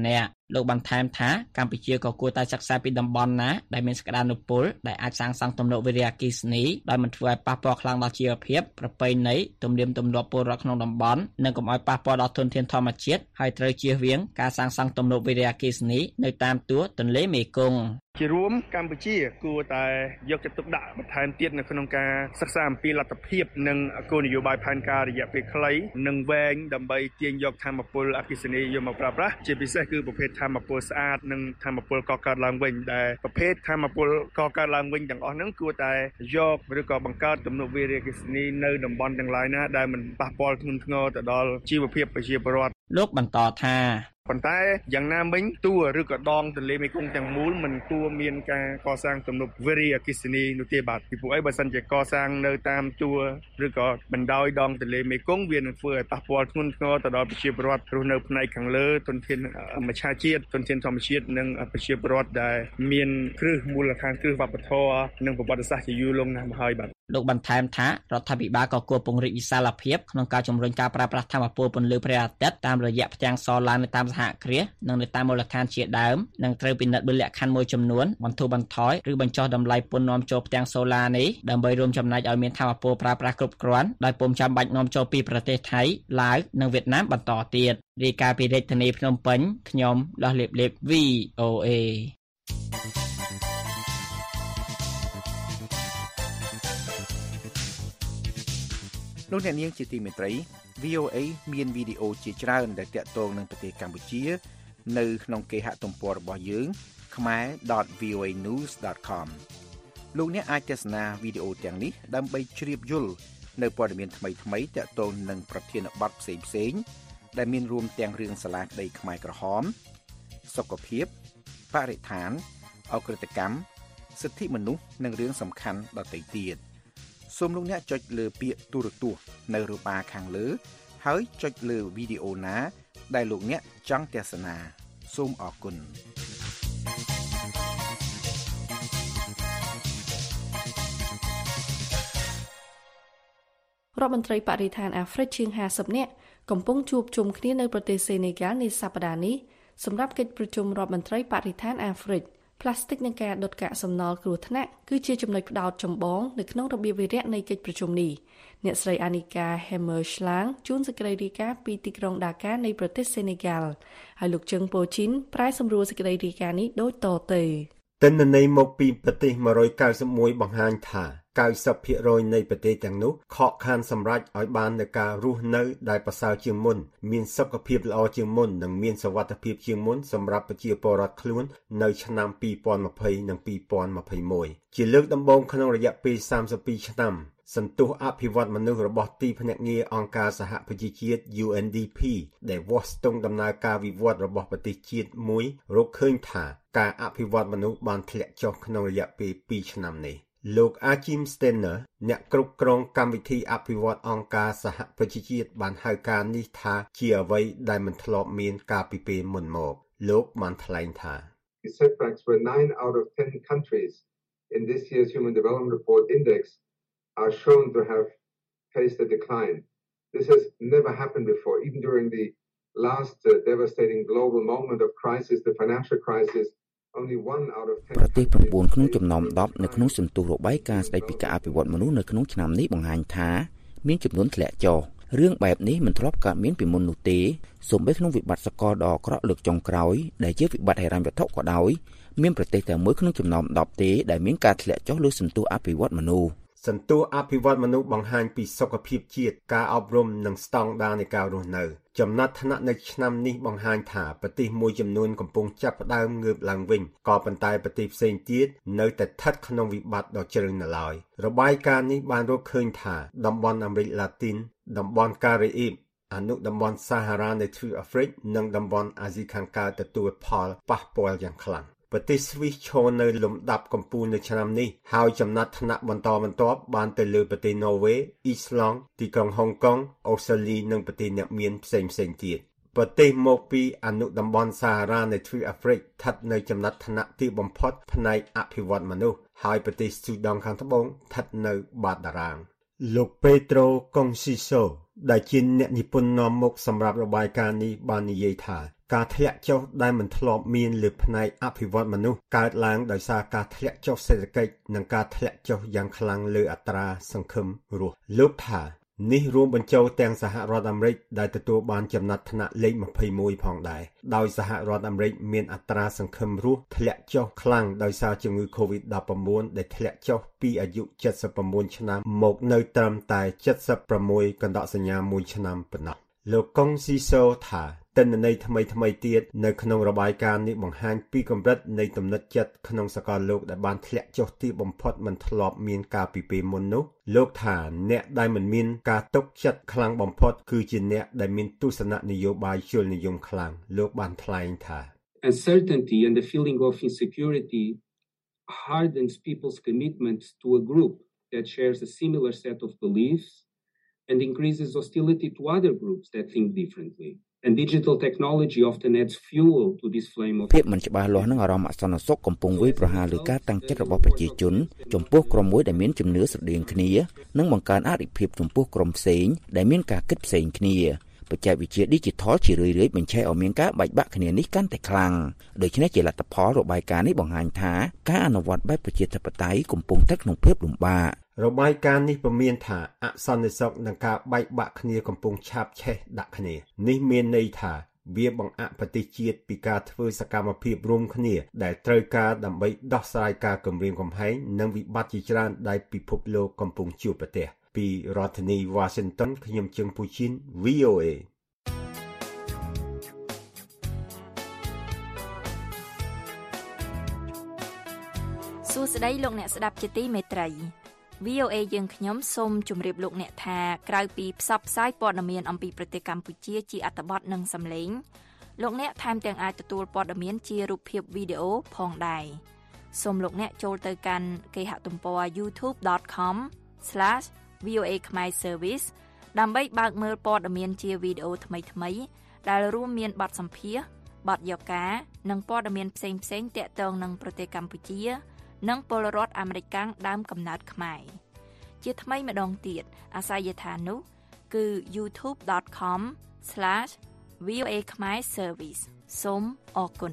លោកបានថែមថាកម្ពុជាក៏គួរតែសិក្សាពីតំបន់ណាដែលមានសក្តានុពលដែលអាចសាងសង់ទំនប់វារីអគ្គិសនីដោយមិនធ្វើឲ្យប៉ះពាល់ខ្លាំងដល់ជីវភាពប្រពៃណីទំនៀមទម្លាប់ពលរដ្ឋក្នុងតំបន់និងកុំឲ្យប៉ះពាល់ដល់ធនធានធម្មជាតិហើយត្រូវជៀសវាងការសាងសង់ទំនប់វារីអគ្គិសនីនៅតាមទួលទន្លេមេគង្គជារួមកម្ពុជាគួរតែយកចិត្តទុកដាក់បន្ថែមទៀតនៅក្នុងការសិក្សាអំពីលទ្ធភាពនិងគោលនយោបាយផែនការរយៈពេលខ្លីនិងវែងដើម្បីទាញយកថាមពលអគ្គិសនីយកមកប្រើប្រាស់ជាពិសេសគឺប្រភេទថាមពលស្អាតនិងថាមពលកកើតឡើងវិញដែលប្រភេទថាមពលកកើតឡើងវិញទាំងអស់ហ្នឹងគួរតែយកឬក៏បង្កើតទំនប់វារីអគ្គិសនីនៅតំបន់ទាំងឡាយណាដែលមិនប៉ះពាល់ធ្ងន់ធ្ងរទៅដល់ជីវភាពប្រជាពលរដ្ឋលោកបន្តថាប៉ុន្តែយ៉ាងណាមិញតួឬក៏ដងទន្លេមេគង្គទាំងមូលមិនគួរមានការកសាងទំនប់វារីអគ្គិសនីនោះទេបាទពីព្រោះអីបើសិនជាកសាងនៅតាមតួឬក៏បណ្ដោយដងទន្លេមេគង្គវានឹងធ្វើឲ្យប៉ះពាល់ធ្ងន់ធ្ងរទៅដល់ប្រជាពលរដ្ឋរស់នៅផ្នែកខាងលើធនធានមច្ឆជាតិធនធានធម្មជាតិនិងប្រជាពលរដ្ឋដែលមានគ្រឹះមូលដ្ឋានគ្រឹះវប្បធម៌និងប្រវត្តិសាស្ត្រជាយូរលង់ណាស់មកហើយបាទលោកបន្ថែមថារដ្ឋាភិបាលក៏គួរពង្រីកវិសាលភាពក្នុងការជំរុញការប្រើប្រាស់ថាមពលពន្លឺព្រះអាទិត្យតាមរយៈផ្ទាំងសូឡានៅតាមសហគ្រាសនិងនៅតាមមូលដ្ឋានជាដើមនិងត្រូវពិនិត្យមើលលក្ខខណ្ឌមួយចំនួនបន្ធូរបន្ថយឬបញ្ចុះតម្លៃពន្ធនាំចូលផ្ទាំងសូឡានេះដើម្បីរួមចំណែកឲ្យមានថាមពលប្រើប្រាស់គ្រប់គ្រាន់ដោយពុំចាំបាច់នាំចូលពីប្រទេសថៃឡាវនិងវៀតណាមបន្តទៀតរាយការណ៍ពីរាជធានីភ្នំពេញខ្ញុំលោះលេបលេប វី អូ เอលោកអ្នកនាងជាទីមេត្រី វី អូ เอ មានវីដេអូជាច្រើនដែលទាក់ទងនឹងប្រទេសកម្ពុជានៅក្នុងគេហទំព័ររបស់យើង khmer dot v o a news dot com លោកអ្នកអាចទស្សនាវីដេអូទាំងនេះដើម្បីជ្រាបយល់នៅព័ត៌មានថ្មីៗទាក់ទងនឹងប្រធានបទផ្សេងៗដែលមានរួមទាំងរឿងសាលាក្តីខ្មែរក្រហមសុខភាពបរិស្ថានអក្រិតកម្មសិទ្ធិមនុស្សនិងរឿងសំខាន់ដទៃទៀតសូមលោកអ្នកចុចលើពាក្យទូរទស្សន៍នៅរបាខាងលើហើយចុចលើវីដេអូណាដែលលោកអ្នកចង់ទស្សនាសូមអរគុណរដ្ឋមន្ត្រីបរិស្ថានអាហ្វ្រិកជាងห้าสิบនាក់កំពុងជួបជុំគ្នានៅប្រទេសសេនេហ្គាល់នាសប្តាហ៍នេះសម្រាប់កិច្ចប្រជុំរដ្ឋមន្ត្រីបរិស្ថានអាហ្វ្រិកផ្លាស្ទិកនិងការដុតកាកសំណល់គ្រោះថ្នាក់គឺជាចំណុចផ្ដោតចម្បងនៅក្នុងរបៀបវារៈនៃកិច្ចប្រជុំនេះអ្នកស្រីអានីកា Hammerschlag ជួនសេចក្តីរាយការណ៍ពីទីក្រុងដាកានៃប្រទេសសេនេហ្គាល់ហើយលោកជឹងប៉ូជីនប្រែសម្រួលសេចក្តីរាយការណ៍នេះដូចតទៅទិន្នន័យមកពីប្រទេសone hundred ninety-oneបង្ហាញថាninety percent នៃប្រទេសទាំងនោះខកខានសម្រាប់ឲ្យបាននូវការរស់នៅដែលប្រសើរជាងមុនមានសុខភាពល្អជាងមុននិងមានសុវត្ថិភាពជាងមុនសម្រាប់ប្រជាពលរដ្ឋខ្លួននៅឆ្នាំtwenty twentyនិងtwenty twenty-oneជាលើកដំបូងក្នុងរយៈពេលthirty-twoឆ្នាំសន្ទុះអភិវឌ្ឍមនុស្សរបស់ទីភ្នាក់ងារអង្គការសហប្រជាជាតិ U N D P ដែលវាស់ស្ទង់ដំណើរការវិវត្តរបស់ប្រទេសជាតិមួយរកឃើញថាការអភិវឌ្ឍមនុស្សបានធ្លាក់ចុះក្នុងរយៈពេលtwoឆ្នាំនេះលោក Achim Steiner អ្នកគ្រប់គ្រងកម្មវិធីអភិវឌ្ឍអង្គការសហប្រជាជាតិបានហៅការនេះថាជាអ្វីដែលមិនធ្លាប់មានកាលពីពេលមុនមកលោកបានថ្លែងថា The setbacks were nine out of ten countries in this year's Human Development Report Index are shown to have faced a decline. This has never happened before. Even during the last uh, devastating global moment of crisis, the financial crisis, only one out of ten ប្រទេសnineក្នុងចំណោមtenនៅក្នុងសន្ទុះរបាយការណ៍ស្តីពីការអភិវឌ្ឍមនុស្សនៅក្នុងឆ្នាំនេះបង្ហាញថាមានចំនួនធ្លាក់ចុះរឿងបែបនេះមិនធ្លាប់កើតមានពីមុននោះទេសូម្បីក្នុងវិបត្តិសកលដ៏អាក្រក់លើកចុងក្រោយដែលជាវិបត្តិហិរញ្ញវត្ថុក៏ដោយមានប្រទេសតែមួយក្នុងចំណោមtenទេដែលមានការធ្លាក់ចុះលើសន្ទុះអភិវឌ្ឍមនុស្សសន្ទុះអភិវឌ្ឍមនុស្សបង្ហាញពីសុខភាពជាតិការអប់រំនិងស្តង់ដារនៃការរស់នៅចំណាត់ថ្នាក់នៅឆ្នាំនេះបង្ហាញថាប្រទេសមួយចំនួនកំពុងចាប់ផ្ដើមងើបឡើងវិញក៏ប៉ុន្តែប្រទេសផ្សេងទៀតនៅតែស្ថិតក្នុងវិបត្តិដ៏ជ្រៅនៅឡើយរបាយការណ៍នេះបានរកឃើញថាតំបន់អាមេរិកឡាទីនតំបន់ការីអ៊ីបអនុតំបន់សាហារ៉ានៃទ្វីបអាហ្វ្រិកនិងតំបន់អាស៊ីខាងកើតទទួលផលប៉ះពាល់យ៉ាងខ្លាំងប្រទេសស្វីសឈរនៅលំដាប់កំពូលនៅឆ្នាំនេះហើយចំណាត់ថ្នាក់បន្តបន្ទាប់បានទៅលើប្រទេសណ័រវេអ៊ីស្លង់ទីក្រុងហុងកុងអូស្ត្រាលីនិងប្រទេសអ្នកមានផ្សេងៗទៀតប្រទេសមកពីអនុតំបន់សាហារ៉ានៃទ្វីបអាហ្វ្រិកស្ថិតនៅចំណាត់ថ្នាក់ទីបំផុតផ្នែកអភិវឌ្ឍមនុស្សហើយប្រទេសស៊ូដង់ខាងត្បូងស្ថិតនៅបាតតារាងលោកពេត្រូកុងស៊ីសូដែលជាអ្នកនិពន្ធនាំមុខសម្រាប់របាយការណ៍នេះបាននិយាយថាការធ្លាក់ចុះដែលមិនធ្លាប់មានលើផ្នែកអភិវឌ្ឍមនុស្សកើតឡើងដោយសារការធ្លាក់ចុះសេដ្ឋកិច្ចនិងការធ្លាក់ចុះយ៉ាងខ្លាំងលើអត្រាសង្ឃឹមរស់លោកថានេះរួមបញ្ចូលទាំងសហរដ្ឋអាមេរិកដែលទទួលបានចំណាត់ថ្នាក់លេខยี่สิบเอ็ดផងដែរដោយសហរដ្ឋអាមេរិកមានអត្រាសង្ឃឹមរស់ធ្លាក់ចុះខ្លាំងដោយសារជំងឺ COVID ដប់ប្រាំបួន ដែលធ្លាក់ចុះពីអាយុเจ็ดสิบเก้าឆ្នាំមកនៅត្រឹមតែเจ็ดสิบหกកណ្ដកសញ្ញាមួយឆ្នាំប៉ុណ្ណោះលោកកុងស៊ីសូថាទិន្នន័យថ្មីថ្មីទៀតនៅក្នុងរបាយការណ៍នេះបង្ហាញពីកម្រិតនៃទំនុកចិត្តក្នុងសកលលោកដែលបានធ្លាក់ចុះទីបំផុតមិនធ្លាប់មានកាលពីពេលមុននោះលោកថាអ្នកដែលមិនមានការទុកចិត្តខ្លាំងបំផុតគឺជាអ្នកដែលមានទស្សនៈនយោបាយជលនិយមខ្លាំងលោកបានថ្លែងថា Uncertainty and the feeling of insecurity hardens people's commitment to a group that shares a similar set of beliefs and increases hostility to other groups that think differently.And digital technology often adds fuel to this flame of ភាពមិនច្បាស់លាស់នឹងអារម្មណ៍អសន្តិសុខកំពុងវាយប្រហារលើការតាំងចិត្តរបស់ប្រជាជនចំពោះក្រុមមួយដែលមានជំនឿស្រដៀងគ្នានិងបង្កើនអរិភាពចំពោះក្រុមផ្សេងដែលមានការគិតផ្សេងគ្នាបច្ចេកវិទ្យា Digital ជារឿយៗបញ្ឆេះឲ្យមានការបែកបាក់គ្នានេះកាន់តែខ្លាំងដូច្នេះជាលទ្ធផលរបាយការណ៍នេះបង្ហាញថាការអនុវត្តបែបប្រជាធិបតេយ្យកំពុងតែក្នុងភាពលំបាករបាយការណ៍នេះពមៀនថាអសន្តិសុខនិងការបែកបាក់គ្នាកំពុងឆាបឆេះដាក់គ្នានេះមានន័យថាវាបង្អាក់ប្រទេសជាតិពីការធ្វើសកម្មភាពរួមគ្នាដែលត្រូវការដើម្បីដោះស្រាយការគំរាមកំហែងនិងវិបត្តិជាច្រើនដែលពិភពលោកកំពុងជួបប្រទះពីរដ្ឋធានី Washington ខ្ញុំជឹងពូជីន វី អូ เอសួស្តីលោកអ្នកស្ដាប់ជាទីមេត្រី វី អូ เอ យើងខ្ញុំសូមជម្រាបលោកអ្នកថាក្រៅពីផ្សព្វផ្សាយព័ត៌មានអំពីប្រទេសកម្ពុជាជាអត្ថបទនិងសំឡេងលោកអ្នកថែមទាំងអាចទទួលព័ត៌មានជារូបភាពវីដេអូផងដែរសូមលោកអ្នកចូលទៅកាន់គេហទំព័រ ยูทูบ ដត คอม ស្លាស វី អូ เอ ខ្មែរ Service ដើម្បីបើកមើលព័ត៌មានជាវីដេអូថ្មីៗដែលរួមមានបទសម្ភាសន៍បទយកការនិងព័ត៌មានផ្សេងៗទាក់ទងនឹងប្រទេសកម្ពុជានិងពលរដ្ឋអាមេរិកកាំងដើមកំណើតខ្មែរជាថ្មីម្ដងទៀតអាសយដ្ឋាននោះគឺ ยูทูบ ដត คอม ស្លាស វី អូ เอ ខ្មែរ Service សូមអរគុណ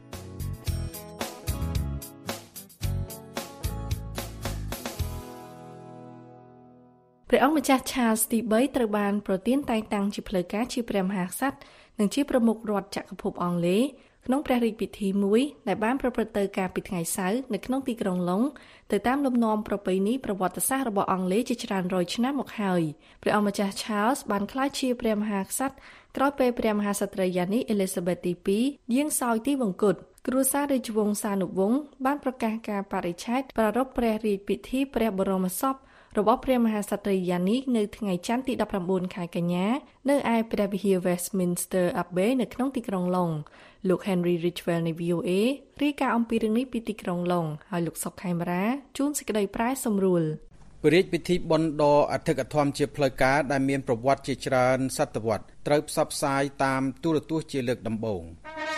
ព្រះអង្គម្ចាស់ Charles ទី បី ត្រូវបានប្រទានតែងតាំងជាផ្លូវការជាព្រះមហាក្សត្រនិងជាប្រមុខរដ្ឋចក្រភពអង់គ្លេសក្នុងព្រះរាជពិធីមួយដែលបានប្រព្រឹត្តទៅកាលពីថ្ងៃសៅរ៍នៅក្នុងទីក្រុងឡុងទៅតាមលំនាំប្រពៃណីប្រវត្តិសាស្ត្ររបស់អង់គ្លេសជាច្រើនរយឆ្នាំមកហើយព្រះអង្គម្ចាស់ Charles បានក្លាយជាព្រះមហាក្សត្រក្រោយពេលព្រះមហាក្សត្រីយ៉ានី Elizabeth ទី ពីរ យាងសោយទីវង្គតគ្រួសាររាជវង្សានុវង្សបានប្រកាសការបរិច្ឆេទប្រារព្ធព្រះរាជពិធីព្រះបរមសពរបស់ព្រះមហាក្សត្រីយ៉ានីនៅថ្ងៃច័ន្ទទីដប់ប្រាំបួនខែកញ្ញានៅឯព្រះវិហារ Westminster Abbey នៅក្នុងទីក្រុងឡុងលោក Henry Ridgwell នៃ វី អូ เอ រាយការណ៍អំពីរឿងនេះពីទីក្រុងឡុងហើយលោកសុកខេមរាជួនសេចក្តីប្រែសម្រួលព្រះរាជពិធីបុណ្យដ៏អធិកអធមជាផ្លូវការដែលមានប្រវត្តិជាច្រើនសតវត្សត្រូវផ្សព្វផ្សាយតាមទូរទស្សន៍ជាលើកដំបូង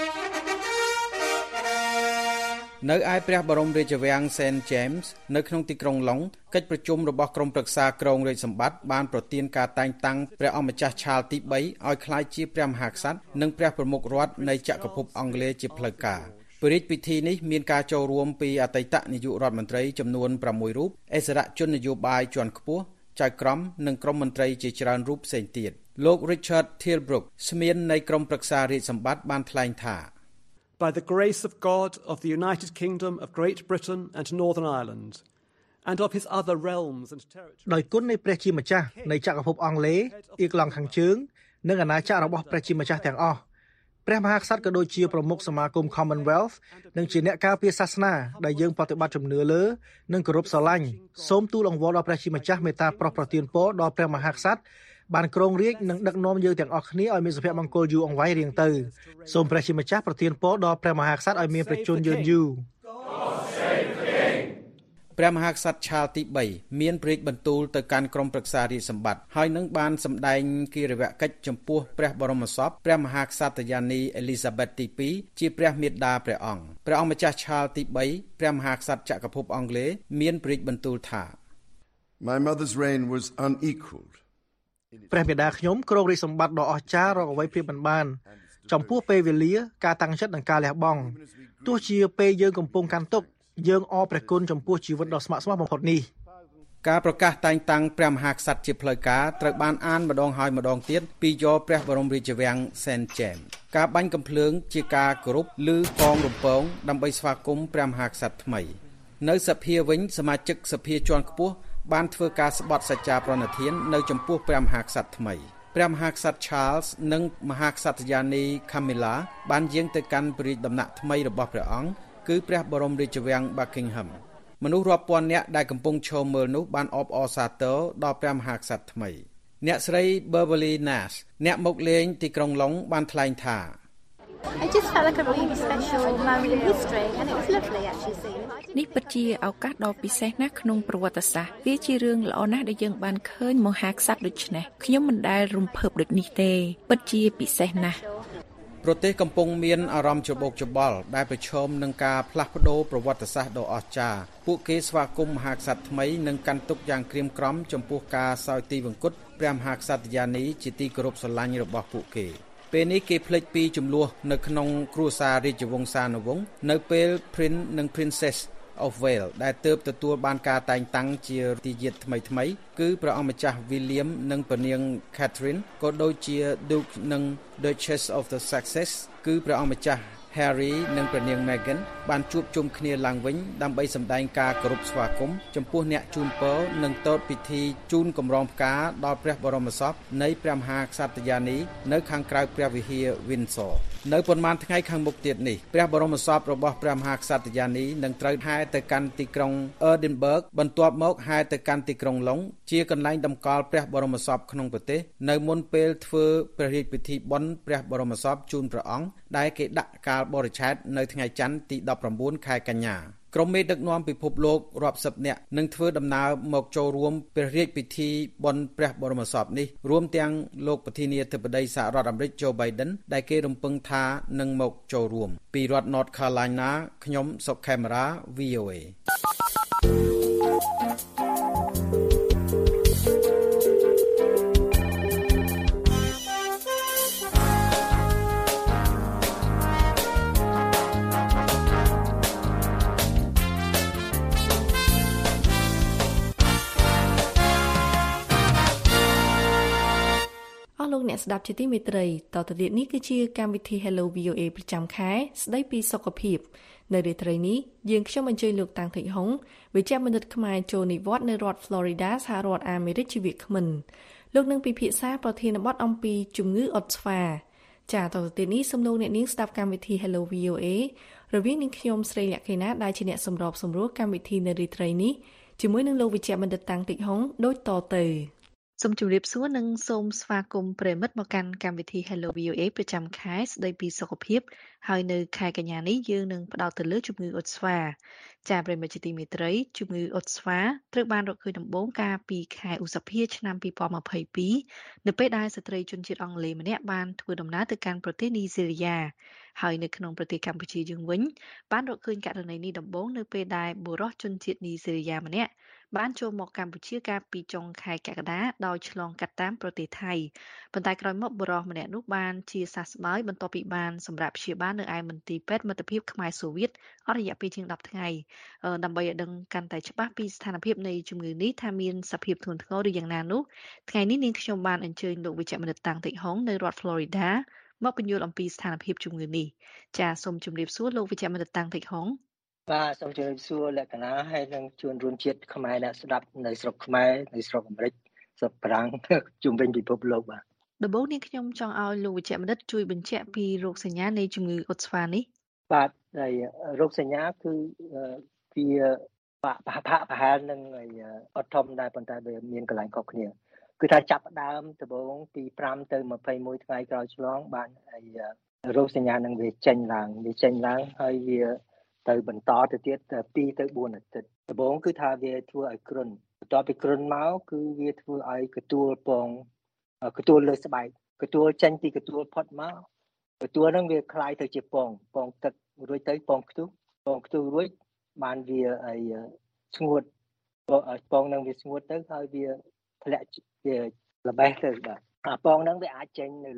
នៅឯព្រះបរមរាជវាំង Saint James នៅក្នុងទីក្រុងឡុងកិច្ចប្រជុំរបស់ក្រុមប្រឹក្សាក្រុងរាជសម្បត្តិបានប្រទានការតែងតាំងព្រះអង្គម្ចាស់ Charles ទី បី ឲ្យក្លាយជាព្រះមហាក្សត្រនិងព្រះប្រមុខរដ្ឋនៃចក្រភពអង់គ្លេសជាផ្លូវការព្រះរាជពិធីនេះមានការចូលរួមពីអតីតនាយករដ្ឋមន្ត្រីចំនួនប្រាំមួយរូបអិសរាជជននយោបាយជាន់ខ្ពស់ចៅក្រមនិងក្រុមមន្ត្រីជាច្រើនរូបផ្សេងទៀតលោក Richard Tilbrook ស្មៀននៃក្រុមប្រឹក្សារាជសម្បត្តិបានថ្លែងថា By the grace of God of the United Kingdom of Great Britain and Northern Ireland and of his other realms and territories ដោយគុណនៃព្រះជាម្ចាស់នៃចក្រភពអង់គ្លេសអៀកឡង់ខាងជើងនិងអាណាចក្ររបស់ព្រះជាម្ចាស់ទាំងអស់ព្រះមហាក្សត្រក៏ដូចជាប្រមុខសមាគម Commonwealth និងជាអ្នកការពារសាសនាដែលយើងប្រតិបត្តិជំនឿលើនិងគោរពស្រឡាញ់សូមទូលអង្វរដល់ព្រះជាម្ចាស់មេត្តាប្រោះប្រទានពរដល់ព្រះមហាក្សត្របានគ្រងរាជ្យនិងដឹកនាំយើងទាំងអស់គ្នាឲ្យមានសុភមង្គលយូរអង្វែងរៀងទៅសូមព្រះជាម្ចាស់ប្រទានពរដល់ព្រះមហាក្សត្រឲ្យមានព្រះជន្មយឺនយូរព្រះមហាក្សត្រ Charles ទី បី មានព្រះរាជបន្ទូលទៅកាន់ក្រុមប្រឹក្សារាជសម្បត្តិហើយនឹងបានសម្ដែងគិរវកិច្ចចំពោះព្រះបរមសពព្រះមហាក្សត្រយានី Elizabeth ទី ពីរ ជាព្រះមាតាព្រះអង្គព្រះអង្គម្ចាស់ Charles ទី បី ព្រះមហាក្សត្រចក្រភពអង់គ្លេសមានព្រះរាជបន្ទូលថា My mother's reign was unequaled ព្រះមេដាខ្ញុំគ្រងរាជសម្បត្តិដ៏អស្ចារ្យរកអ្វីប្រៀបមិនបានចំពោះពេលវេលាការតាំងចិត្តនិងការលះបង់ទោះជាពេលយើងកំពុងកាន់ទុក្ខយើងអរព្រះគុណចំពោះជីវិតដ៏ស្ម័គ្រស្មោះបំផុតនេះការប្រកាសតែងតាំងព្រះមហាក្សត្រជាផ្លូវការត្រូវបានអានម្ដងហើយម្ដងទៀតពីយកព្រះបរមរាជវាំង Saint James ការបាញ់កាំភ្លើងជាការគោរពឬកងរំពងដើម្បីស្វាគមន៍ព្រះមហាក្សត្រថ្មីនៅសភាវិញសមាជិកសភាជាន់ខ្ពស់បានធ្វើការស្បត់សច្ចាប្រណិធាននៅចំពោះព្រះមហាក្សត្រថ្មីព្រះមហាក្សត្រ Charles និងមហាក្សត្រយានី Camilla បានយាងទៅកាន់ព្រះរាជដំណាក់ថ្មីរបស់ព្រះអង្គគឺព្រះបរមរាជវាំង Buckingham មនុស្សរាប់ពាន់នាក់ដែលកំពុងឈរមើលនោះបានអបអរសាទរដល់ព្រះមហាក្សត្រថ្មីអ្នកស្រី Beverly Nash អ្នកមកលេងទីក្រុងឡុងបានថ្លែងថា I just felt like a really special moment in history and it was lovely actually seeing នេះពិតជាឱកាសដ៏ពិសេសណាស់ក្នុងប្រវត្តិសាស្ត្រវាជារឿងល្អណាស់ដែលយើងបានឃើញមហាក្សត្រដូចនេះខ្ញុំមិនដែលរំភើបដូចនេះទេពិតជាពិសេសណាស់ប្រទេសកំពុងមានអារម្មណ៍ច្របូកច្របល់ដែលប្រឈមនឹងការផ្លាស់ប្ដូរប្រវត្តិសាស្ត្រដ៏អស្ចារ្យពួកគេស្វាគមន៍មហាក្សត្រថ្មីនិងកាន់ទុក្ខយ៉ាងក្រៀមក្រំចំពោះការសោយទីវង្គតព្រះមហាក្សត្រយានីជាទីគោរពស្រឡាញ់របស់ពួកគេពេលនេះគេភ្លេចពីចំនួននៅក្នុងគ្រួសាររាជវង្សានុវង្សនៅពេល Prince និង Princess of Wales ដែលទើបទទួលបានការតែងតាំងជាទីយាតថ្មីថ្មីគឺព្រះអង្គម្ចាស់ William និងព្រះនាង Catherine ក៏ដូចជា Duke និង Duchess of the Sussex គឺព្រះអង្គម្ចាស់ Harry និងព្រះនាង Meghan បានជួបជុំគ្នាឡើងវិញដើម្បីសម្ដែងការគោរពស្វាគមន៍ចំពោះអ្នកជូនពរនិងតតពិធីជូនកម្រងផ្កាដល់ព្រះបរមសពនៃព្រះមហាក្សត្រយានីនៅខាងក្រៅព្រះវិហារ Windsor នៅប៉ុន្មានថ្ងៃខាងមុខទៀតនេះព្រះបរមសពរបស់ព្រះមហាក្សត្រយានីនឹងត្រូវហែទៅកាន់ទីក្រុង Edinburgh បន្ទាប់មកហែទៅកាន់ទីក្រុងឡុងជាកន្លែងតម្កល់ព្រះបរមសពក្នុងប្រទេសនៅមុនពេលធ្វើព្រះរាជពិធីបុណ្យព្រះបរមសពជូនព្រះអង្គដែលគេដាក់កាលបរិច្ឆេទនៅថ្ងៃច័ន្ទទីដប់ប្រាំបួនខែកញ្ញាក្រុមមេដឹកនាំពិភពលោករាប់សិបនាក់នឹងធ្វើដំណើរមកចូលរួមព្រះរាជពិធីបុណ្យព្រះបរមសពនេះរួមទាំងលោកប្រធានាធិបតីសហរដ្ឋអាមេរិក Joe Biden ដែលគេរំពឹងថានឹងមកចូលរួមពីរដ្ឋ North Carolina ខ្ញុំសុកខេមរា វី អូ เอលោកអ្នកស្ដាប់ជាទីមេត្រីតទៅទៀតនេះគឺជាកម្មវិធី Hello វី អូ เอ ប្រចាំខែស្ដីពីសុខភាពនៅរាត្រីនេះយើងខ្ញុំអញ្ជើញលោកតាំងថៃហុងវិជ្ជបណ្ឌិតខ្មែរចូលនិវត្តន៍នៅរដ្ឋ Florida សហរដ្ឋអាមេរិកជាវាគ្មិនលោកនឹងពិភាក្សាប្រធានបទអំពីជំងឺអុតស្វាចាតទៅទៀតនេះសូមលោកអ្នកនាងស្ដាប់កម្មវិធី Hello វី អូ เอ រវាងនឹងខ្ញុំស្រីលក្ខិណាដែលជាអ្នកសម្របសម្រួលកម្មវិធីនៅរាត្រីនេះជាមួយនឹងលោកវិជ្ជបណ្ឌិតតាំងថៃហុងដូចតទៅសូមជម្រាបសួរនិងសូមស្វាគមន៍ប្រិមិត្តមកកាន់កម្មវិធី Hello វី អូ เอ ប្រចាំខែស្ដីពីសុខភាពហើយនៅខែកញ្ញានេះយើងនឹងផ្ដោតទៅលើជំងឺអុតស្វាចាប្រិមិត្តជាទីមេត្រីជំងឺអុតស្វាត្រូវបានរកឃើញដំបូងកាលពីខែឧសភាឆ្នាំពីរពាន់ម្ភៃពីរនៅពេលដែលស្ត្រីជនជាតិអង់គ្លេសម្នាក់បានធ្វើដំណើរទៅកាន់ប្រទេសនីហ្សេរីយ៉ាហើយនៅក្នុងប្រទេសកម្ពុជាយើងវិញបានរកឃើញករណីនេះដំបូងនៅពេលដែលបុរសជនជាតិនីហ្សេរីយ៉ាម្នាក់បានចូលមកកម្ពុជាកាលពីចុងខែកក្កដាដោយឆ្លងកាត់តាមប្រទេសថៃប៉ុន្តែក្រោយមកបុរសម្នាក់នោះបានជាសះស្បើយបន្ទាប់ពីបានសម្រាប់ព្យាបាលនៅឯមន្ទីរពេទ្យមិត្តភាពខ្មែរសូវៀតអស់រយៈពេលជាងដប់ថ្ងៃដើម្បីឲ្យដឹងកាន់តែច្បាស់ពីស្ថានភាពនៃជំងឺនេះថាមានសភាពធ្ងន់ធ្ងរឬយ៉ាងណានោះថ្ងៃនេះនាងខ្ញុំបានអញ្ជើញលោកវិជ្ជបណ្ឌិតតាំងតិចហុងនៅរដ្ឋ Florida មកពន្យល់អំពីស្ថានភាពជំងឺនេះចាសូមជម្រាបសួរលោកវិជ្ជបណ្ឌិតតាំងតិចហុងបាទសូមជម្រាបសួរលក្ខណៈហើយនឹងជួនរួមជាតិខ្មែរអ្នកស្ដាប់នៅស្រុកខ្មែរនៅស្រុកអាមេរិកស្រុកបារាំងជុំវិញពិភពលោកបាទដំបូងនេះខ្ញុំចង់ឲ្យលោកវិជ្ជបណ្ឌិតជួយបញ្ជាក់ពីរោគសញ្ញានៃជំងឺអុតស្វានេះបាទហើយរោគសញ្ញាគឺវាបាក់ផាក់ប្រហែលនឹងអត់ធំដែរប៉ុន្តែវាមានកន្លែងខុសគ្នាគឺថាចាប់ផ្ដើមដំបូងពីប្រាំទៅម្ភៃមួយថ្ងៃក្រោយឆ្លងបានហើយរោគសញ្ញានឹងវាចេញឡើងវាចេញឡើងហើយវាទៅបន្តទៅទៀតពីរទៅបួនអាទិត្យដំបូងគឺថាវាធ្វើឲ្យគ្រុនបន្ទាប់ពីគ្រុនមកគឺវាធ្វើឲ្យកទួលពងកទួលលើស្បែកកទួលចេញពីកទួលផុតមកកទួលហ្នឹងវាคล้ายទៅជាពងពងទឹករួចទៅពងខ្ទុះពងខ្ទុះរួចបានវាឲ្យស្ងួតពងហ្នឹងវាស្ងួតទៅហើយវាធ្លាក់វាល្បេះទៅបាទអាពងហ្នឹងវាអាចចេញនៅលើមុខ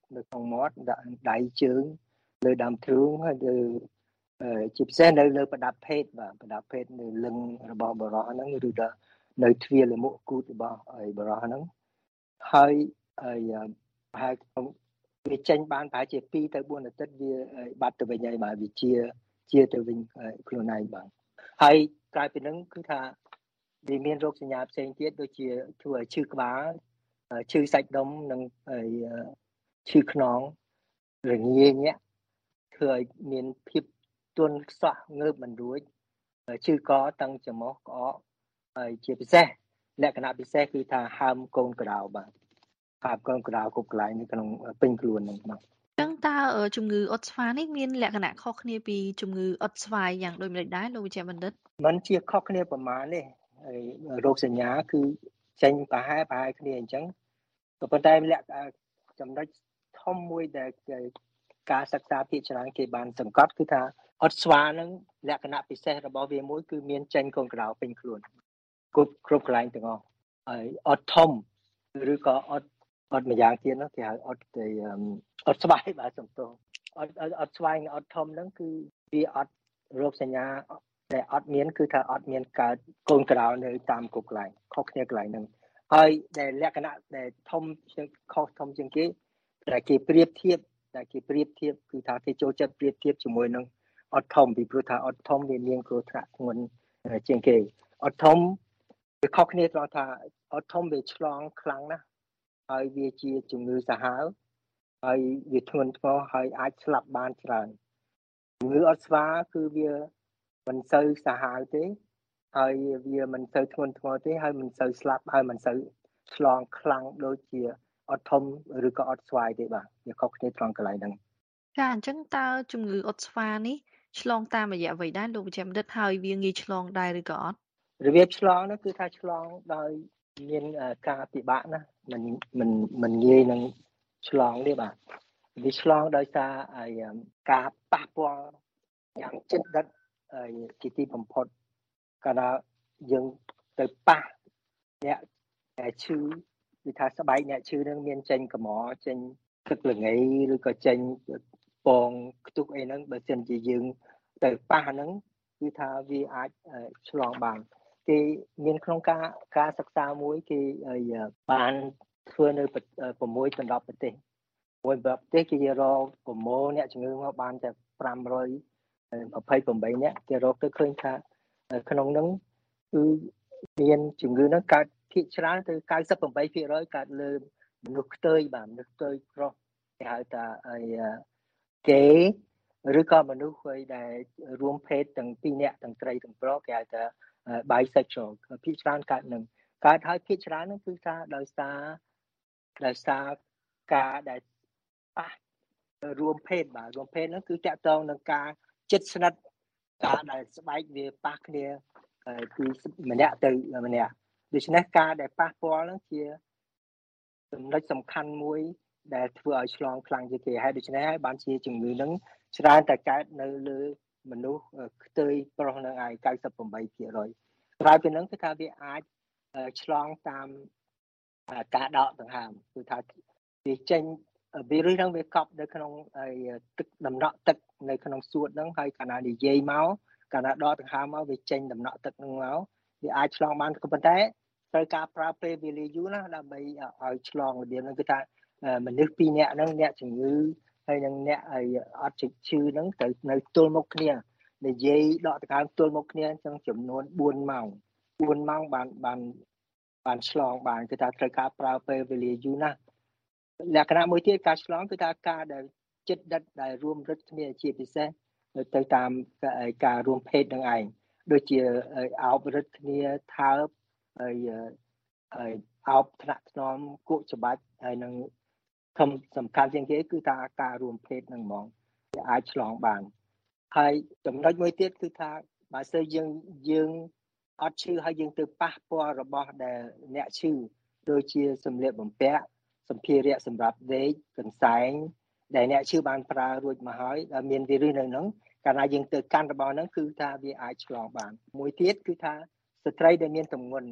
នៅក្នុងមាត់ដាក់ដៃជើងលើដើមទ្រូងហើយលើជាពិសេសនៅលើប្រដាប់ភេទបាទប្រដាប់ភេទនៅលឹងរបស់បរិសុទ្ធហ្នឹងឬក៏នៅទ្វារលាមកគូតរបស់បរិសុទ្ធហ្នឹងហើយហើយប្រហែលវាចេញបានប្រហែលជាពីរទៅបួនអាទិត្យវាបាត់ទៅវិញហើយបាទវាជាជាទៅវិញខ្លួនឯងបាទហើយក្រៅពីហ្នឹងគឺថាវាមានរោគសញ្ញាផ្សេងទៀតដូចជាធ្វើឲ្យឈឺក្បាលឈឺសាច់ដុំនិងឈឺខ្នងរងាញាក់ធ្វើឲ្យមានភាពទន់ខ្សោះងើបមិនរួចឈឺកតឹងច្រមុះក្អកហើយជាពិសេសលក្ខណៈពិសេសគឺថាហើមកូនក្តៅបាទហើមកូនក្តៅគ្រប់កន្លែងនៅក្នុងពេញខ្លួនហ្នឹងបាទចឹងតើជំងឺអុតស្វាយនេះមានលក្ខណៈខុសគ្នាពីជំងឺអុតស្វាយយ៉ាងដូចម្តេចដែរលោកវិជ្ជបណ្ឌិតมันជាខុសគ្នាប្រមាណទេហើយរោគសញ្ញាគឺចេញប្រហែលប្រហែលគ្នាអញ្ចឹងក៏ប៉ុន្តែលក្ខណៈចំណុចធំមួយដែលការសិក្សាភាគច្រើនគេបានសង្កត់គឺថាអុតស្វាយហ្នឹងលក្ខណៈពិសេសរបស់វាមួយគឺមានចេញកូនក្តៅពេញខ្លួនគ្រប់គ្រប់កន្លែងទាំងអស់ហើយអុតធំឬក៏អុតអត់មួយយ៉ាងទៀតនោះគេហៅអត់ទៅអត់ស្វាយបាទសំទោសអត់អត់ស្វាយអត់ធំហ្នឹងគឺវាអត់រោគសញ្ញាតែអត់មានគឺថាអត់មានកើតកូនក្តៅនៅតាមគ្រប់កន្លែងខុសគ្នាកន្លែងហ្នឹងហើយដែលលក្ខណៈដែលធំខុសធំជាងគេតែគេប្រៀបធៀបតែគេប្រៀបធៀបគឺថាគេចូលចិត្តប្រៀបធៀបជាមួយនឹងអត់ធំពីព្រោះថាអត់ធំវាមានគ្រោះថ្នាក់ធ្ងន់ជាងគេអត់ធំវាខុសគ្នាត្រង់ថាអត់ធំវាឆ្លងខ្លាំងណាស់ហើយវាជាជំងឺសាហាវហើយវាធ្ងន់ធ្ងរហើយអាចស្លាប់បានច្រើនជំងឺអុតស្វាគឺវាមិនសូវសាហាវទេហើយវាមិនសូវធ្ងន់ធ្ងរទេហើយមិនសូវស្លាប់ហើយមិនសូវឆ្លងខ្លាំងដូចជាអុតធំឬក៏អុតស្វាយទេបាទវាខុសគ្នាត្រង់កន្លែងហ្នឹងចាអញ្ចឹងតើជំងឺអុតស្វានេះឆ្លងតាមរយៈអ្វីដែរលោកវិជ្ជបណ្ឌិតហើយវាងាយឆ្លងដែរឬក៏អត់របៀបឆ្លងនោះគឺថាឆ្លងដោយមានការពិបាកណាមិនមិនមិនងាយនឹងឆ្លងទេបាទវាឆ្លងដោយសារការប៉ះពាល់យ៉ាងជិតដិតជាទីបំផុតកាលណាយើងទៅប៉ះអ្នកដែលឈឺគឺថាស្បែកអ្នកឈឺនឹងមានចេញកម្រចេញទឹកល្ងីឬក៏ចេញពងខ្ទុះអីហ្នឹងបើមិនជាយើងទៅប៉ះហ្នឹងគឺថាវាអាចឆ្លងបានគេមានក្នុងការការសិក្សាមួយគេបានធ្វើនៅប្រមូលបណ្ដប់ប្រទេសមួយប្រទេសគេរកប្រមូលអ្នកជំងឺមកបានតែប្រាំរយម្ភៃប្រាំបីនាក់គេរកទៅឃើញថាក្នុងហ្នឹងគឺមានជំងឺហ្នឹងកើតភាគច្រើនទៅកៅសិបប្រាំបីភាគរយកើតលើមនុស្សខ្ទើយបាទមនុស្សខ្ទើយប្រុសគេហៅថាអីគេឬក៏មនុស្សដែលរួមភេទទាំងពីរនាក់ទាំងស្រីទាំងប្រុសគេហៅថាbisexual ភាគច្រើនកើតនឹងកើតហើយភាគច្រើនហ្នឹងគឺថាដោយសារដោយសារការដែលប៉ះរួមភេទបាទរួមភេទហ្នឹងគឺតាក់ទងនឹងការជិតស្និទ្ធការដែលស្បែកវាប៉ះគ្នាពីម្នាក់ទៅម្នាក់ដូច្នេះការដែលប៉ះពាល់ហ្នឹងជាចំណុចសំខាន់មួយដែលធ្វើឲ្យឆ្លងខ្លាំងជាងគេហើយដូច្នេះហើយបានជាជំងឺហ្នឹងច្រើនតែកើតនៅលើមនុស្សខ្ទើយប្រុសនឹងឯងកៅសិបប្រាំបីភាគរយក្រៅពីហ្នឹងគឺថាវាអាចឆ្លងតាមការដកដង្ហើមគឺថាវាចេញវីរុសហ្នឹងវាកប់នៅក្នុងទឹកដំណក់ទឹកនៅក្នុងសួតហ្នឹងហើយកាលណានិយាយមកកាលណាដកដង្ហើមមកវាចេញដំណក់ទឹកហ្នឹងមកវាអាចឆ្លងបានក៏ប៉ុន្តែត្រូវការប្រើពេលវេលាយូរណាស់ដើម្បីឲ្យឆ្លងរបៀបហ្នឹងគឺថាមនុស្សពីរនាក់ហ្នឹងអ្នកជំងឺហើយនឹងអ្នកអត់ឈឺហ្នឹងត្រូវនៅទល់មុខគ្នានិយាយដកដង្ហើមទល់មុខគ្នាអញ្ចឹងចំនួនបួនម៉ោងបួនម៉ោងបានបានបានឆ្លងបានគឺថាត្រូវការប្រើពេលវេលាយូរណាស់លក្ខណៈមួយទៀតការឆ្លងគឺថាការដែលចិត្តដិតដែលរួមរឹតគ្នាជាពិសេសទៅតាមការរួមភេទនឹងឯងដូចជាអោបរឹតគ្នាថើបហើយអោបថ្នាក់ថ្នមគក់ច្បាច់ហើយនឹងសំខាន់ជាងគេគឺថាការរួមភេទនឹងហ្មងវាអាចឆ្លងបានហើយចំណុចមួយទៀតគឺថាបើសិនយើងយើងអត់ឈឺហើយយើងទៅប៉ះពាល់របស់ដែលអ្នកឈឺដូចជាសម្លៀកបំពាក់សម្ភារៈសម្រាប់ដេកកន្សែងដែលអ្នកឈឺបានប្រើរួចមកហើយដែលមានវីរុសនៅហ្នឹងកាលណាយើងទៅកាន់របស់ហ្នឹងគឺថាវាអាចឆ្លងបានមួយទៀតគឺថាស្ត្រីដែលមានទម្ងន់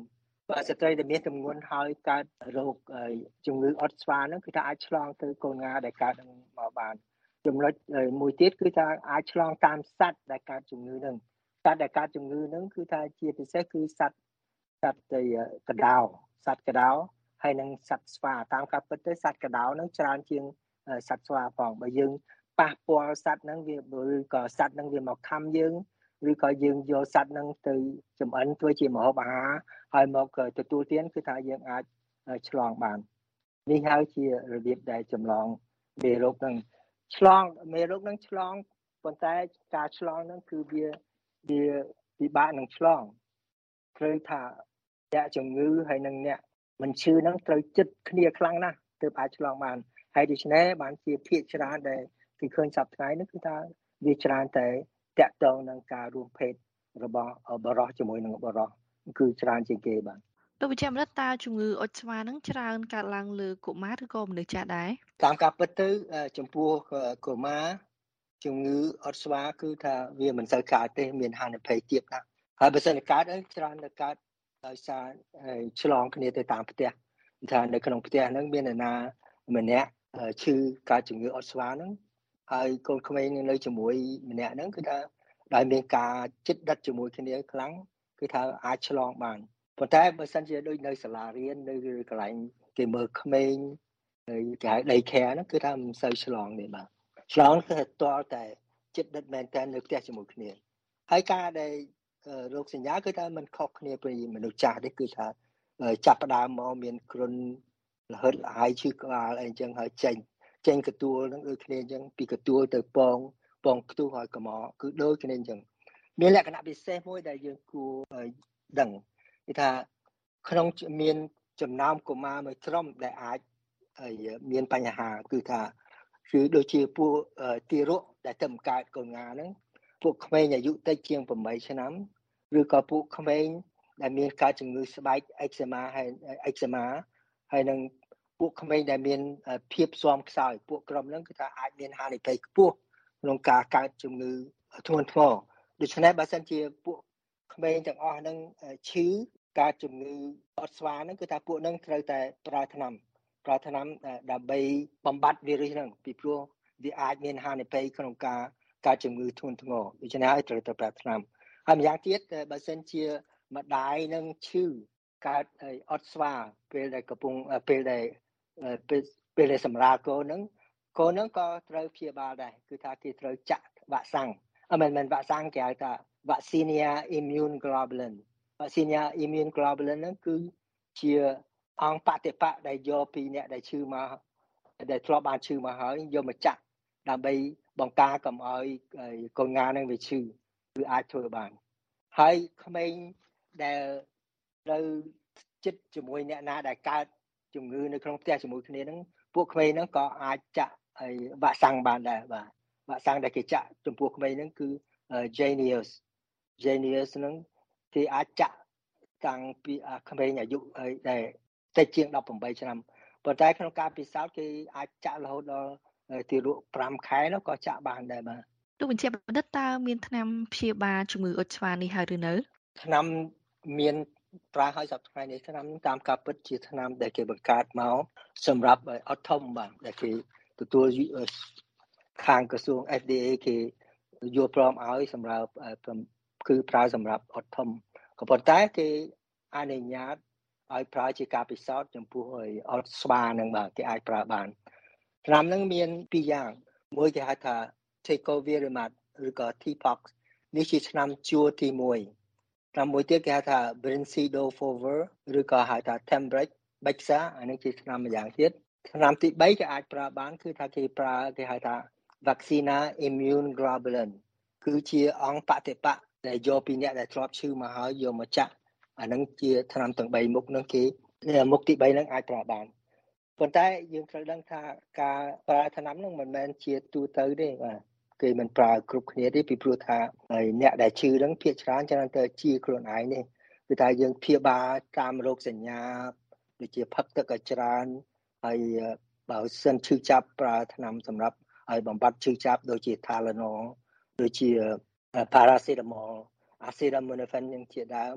បាទស្ត្រីដែលមានទម្ងន់ហើយកើតរោគជំងឺអុតស្វាហ្នឹងគឺថាអាចឆ្លងទៅកូនងាដែលកើតនឹងមកបានចំណុចមួយទៀតគឺថាអាចឆ្លងតាមសត្វដែលកើតជំងឺហ្នឹងសត្វដែលកើតជំងឺហ្នឹងគឺថាជាពិសេសគឺសត្វសត្វទៅកដោសត្វកដោហើយនិងសត្វស្វាតាមការពិតទៅសត្វកដោហ្នឹងច្រើនជាងសត្វស្វាផងបើយើងប៉ះពាល់សត្វហ្នឹងវាឬក៏សត្វហ្នឹងវាមកខំយើងឬក៏យើងយកសត្វហ្នឹងទៅចម្អិនធ្វើជាម្ហូបអាហារហើយមកទទួលទានគឺថាយើងអាចឆ្លងបាននេះហើយជារបៀបដែលចម្លងមេរោគហ្នឹងឆ្លងមេរោគហ្នឹងឆ្លងប៉ុន្តែការឆ្លងហ្នឹងគឺវាវាពិបាកនឹងឆ្លងព្រោះថាអ្នកជំងឺហើយនឹងអ្នកមិនឈឺហ្នឹងត្រូវចិត្តគ្នាខ្លាំងណាស់ទើបអាចឆ្លងបានហើយដូច្នេះបានជាភាគច្រើនដែលគឺឃើញសប្តាហ៍នេះគឺថាវាច្រើនតែតាក់ទងនឹងការរួមភេទរបស់បរិសុទ្ធជាមួយនឹងបរិសុទ្ធគឺច្រើនជាងគេបាទលោកវិជ្ជបណ្ឌិតតើជំងឺអុចស្វានឹងច្រើនកើតឡើងលើកុមារឬក៏មនុស្សចាស់ដែរតាមការពិតទៅចំពោះកុមារជំងឺអុចស្វាគឺថាវាមិនសូវកើតទេមានហានិភ័យទាបណាស់ហើយបើសិនកើតអីច្រើនតែកើតដោយសារឆ្លងគ្នាទៅតាមផ្ទះថានៅក្នុងផ្ទះហ្នឹងមានអ្នកណាម្នាក់ឈឺកើតជំងឺអុចស្វាហ្នឹងហើយកូនក្មេងនៅជាមួយម្នាក់ហ្នឹងគឺថាដែលមានការជិតដិតជាមួយគ្នាខ្លាំងគឺថាអាចឆ្លងបានប៉ុន្តែបើសិនជាដូចនៅសាលារៀននៅកន្លែងគេមើលក្មេងហើយគេហៅ day care ហ្នឹងគឺថាមិនសូវឆ្លងទេបាទឆ្លងគឺតលតែជិតដិតមែនតើនៅផ្ទះជាមួយគ្នាហើយការដែលរោគសញ្ញាគឺថាมันខុសគ្នាពីមនុស្សចាស់ទេគឺថាចាប់ផ្ដើមមកមានគ្រុនលហិតលហើយឈឺក្បាលអីចឹងហើយចេញចេញកទួលនឹងដូចគ្នាអញ្ចឹងពីកទួលទៅពងពងខ្ទុះហើយកមកគឺដូចគ្នាអញ្ចឹងមានលក្ខណៈពិសេសមួយដែលយើងគួរដឹងគឺថាក្នុងមានចំណោមកុមារមួយក្រុមដែលអាចមានបញ្ហាគឺថាគឺដូចជាពួកទារកដែលទៅកើតកូនងាហ្នឹងពួកក្មេងអាយុតិចជាងeightឆ្នាំឬក៏ពួកក្មេងដែលមានកើតជំងឺស្បែក eczema ហើយ eczema ហើយនឹងពួកក្មេងដែលមានភាពស៊ាំខ្សោយពួកក្រុមហ្នឹងគឺថាអាចមានហានិភ័យខ្ពស់ក្នុងការកើតជំងឺធ្ងន់ធ្ងរដូច្នេះបើសិនជាពួកក្មេងទាំងអស់ហ្នឹងឈឺកើតជំងឺអុតស្វាហ្នឹងគឺថាពួកហ្នឹងត្រូវតែប្រើថ្នាំប្រើថ្នាំដើម្បីបំបត្តិវីរុសហ្នឹងពីព្រោះវាអាចមានហានិភ័យក្នុងការកើតជំងឺធ្ងន់ធ្ងរដូច្នេះហើយត្រូវតែប្រើថ្នាំហើយម្យ៉ាងទៀតបើសិនជាម្ដាយនឹងឈឺកើតអុតស្វាពេលដែលកំពុងពេលដែលពេលដែលសម្រាលកូនហ្នឹងកូនហ្នឹងក៏ត្រូវព្យាបាលដែរគឺថាគេត្រូវចាក់វ៉ាក់សាំងអមិនមែនវ៉ាក់សាំងគេហៅថា Vaccinia Immunoglobulin Vaccinia Immunoglobulin ហ្នឹងគឺជាអង្គបតិបៈដែលយកពីអ្នកដែលឈឺមកដែលធ្លាប់បានឈឺមកហើយយកមកចាក់ដើម្បីបង្ការកុំឲ្យកូនងានឹងវាឈឺគឺអាចធ្វើបានហើយក្មេងដែលត្រូវចិត្តជាមួយអ្នកណាដែលកើតជំងឺនៅក្នុងផ្ទះជាមួយគ្នាហ្នឹងពួកក្មេងហ្នឹងក៏អាចចាក់វ៉ាក់សាំងបានដែរបាទវ៉ាក់សាំងដែលគេចាក់ចំពោះក្មេងហ្នឹងគឺ Jynneos Jynneos ហ្នឹងគេអាចចាក់តាំងពីក្មេងអាយុដែលតិចជាងeighteenឆ្នាំប៉ុន្តែក្នុងការពិសោធន៍គេអាចចាក់រហូតដល់ទារកfiveខែនោះក៏ចាក់បានដែរបាទលោកបញ្ជាបណ្ឌិតតើមានថ្នាំព្យាបាលជំងឺអុចស្វានេះហើយឬនៅថ្នាំមានប្រើឲ្យសប្តាហ៍នេះថ្នាំតាមការពិតជាថ្នាំដែលគេបង្កើតមកសម្រាប់អត់ធំបាទដែលគេទទួលខាងក្រសួង F D A គេយល់ព្រមឲ្យសម្រាប់គឺប្រើសម្រាប់អត់ធំក៏ប៉ុន្តែគេអនុញ្ញាតឲ្យប្រើជាការពិសោធន៍ចំពោះអុតស្វានឹងបាទគេអាចប្រើបានថ្នាំហ្នឹងមានពីរយ៉ាងមួយគេហៅថា Tecovirimat ឬក៏ T-Pox នេះជាថ្នាំជួរទីoneថ្នាំមួយទៀតគេហៅថា Brincidofovir ឬក៏ហៅថា Tembrx Bexa អានេះជាថ្នាំម្យ៉ាងទៀតថ្នាំទីthreeគេអាចប្រើបានគឺថាគេប្រើគេហៅថា Vaccina Immunoglobulin គឺជាអង្គបតិបៈដែលយកពីអ្នកដែលធ្លាប់ឈឺមកហើយយកមកចាក់អានឹងជាថ្នាំទាំង3មុខហ្នឹងគេមុខទី3ហ្នឹងអាចប្រើបានប៉ុន្តែយើងត្រូវដឹងថាការប្រើថ្នាំហ្នឹងមិនមែនជាទូទៅទេបាទគេមិនប្រើគ្រប់គ្នាទេពីព្រោះថាអ្នកដែលឈឺហ្នឹងភាគច្រើនច្រើនទៅជាខ្លួនឯងនេះគឺថាយើងព្យាបាលតាមរោគសញ្ញាដូចជាផឹកទឹកឲ្យច្រើនហើយបើសិនឈឺចាប់ប្រើថ្នាំសម្រាប់ឲ្យបំបត្តិឈឺចាប់ដូចជា Tylenol ដូចជា Paracetamol Acetaminophen ជាដើម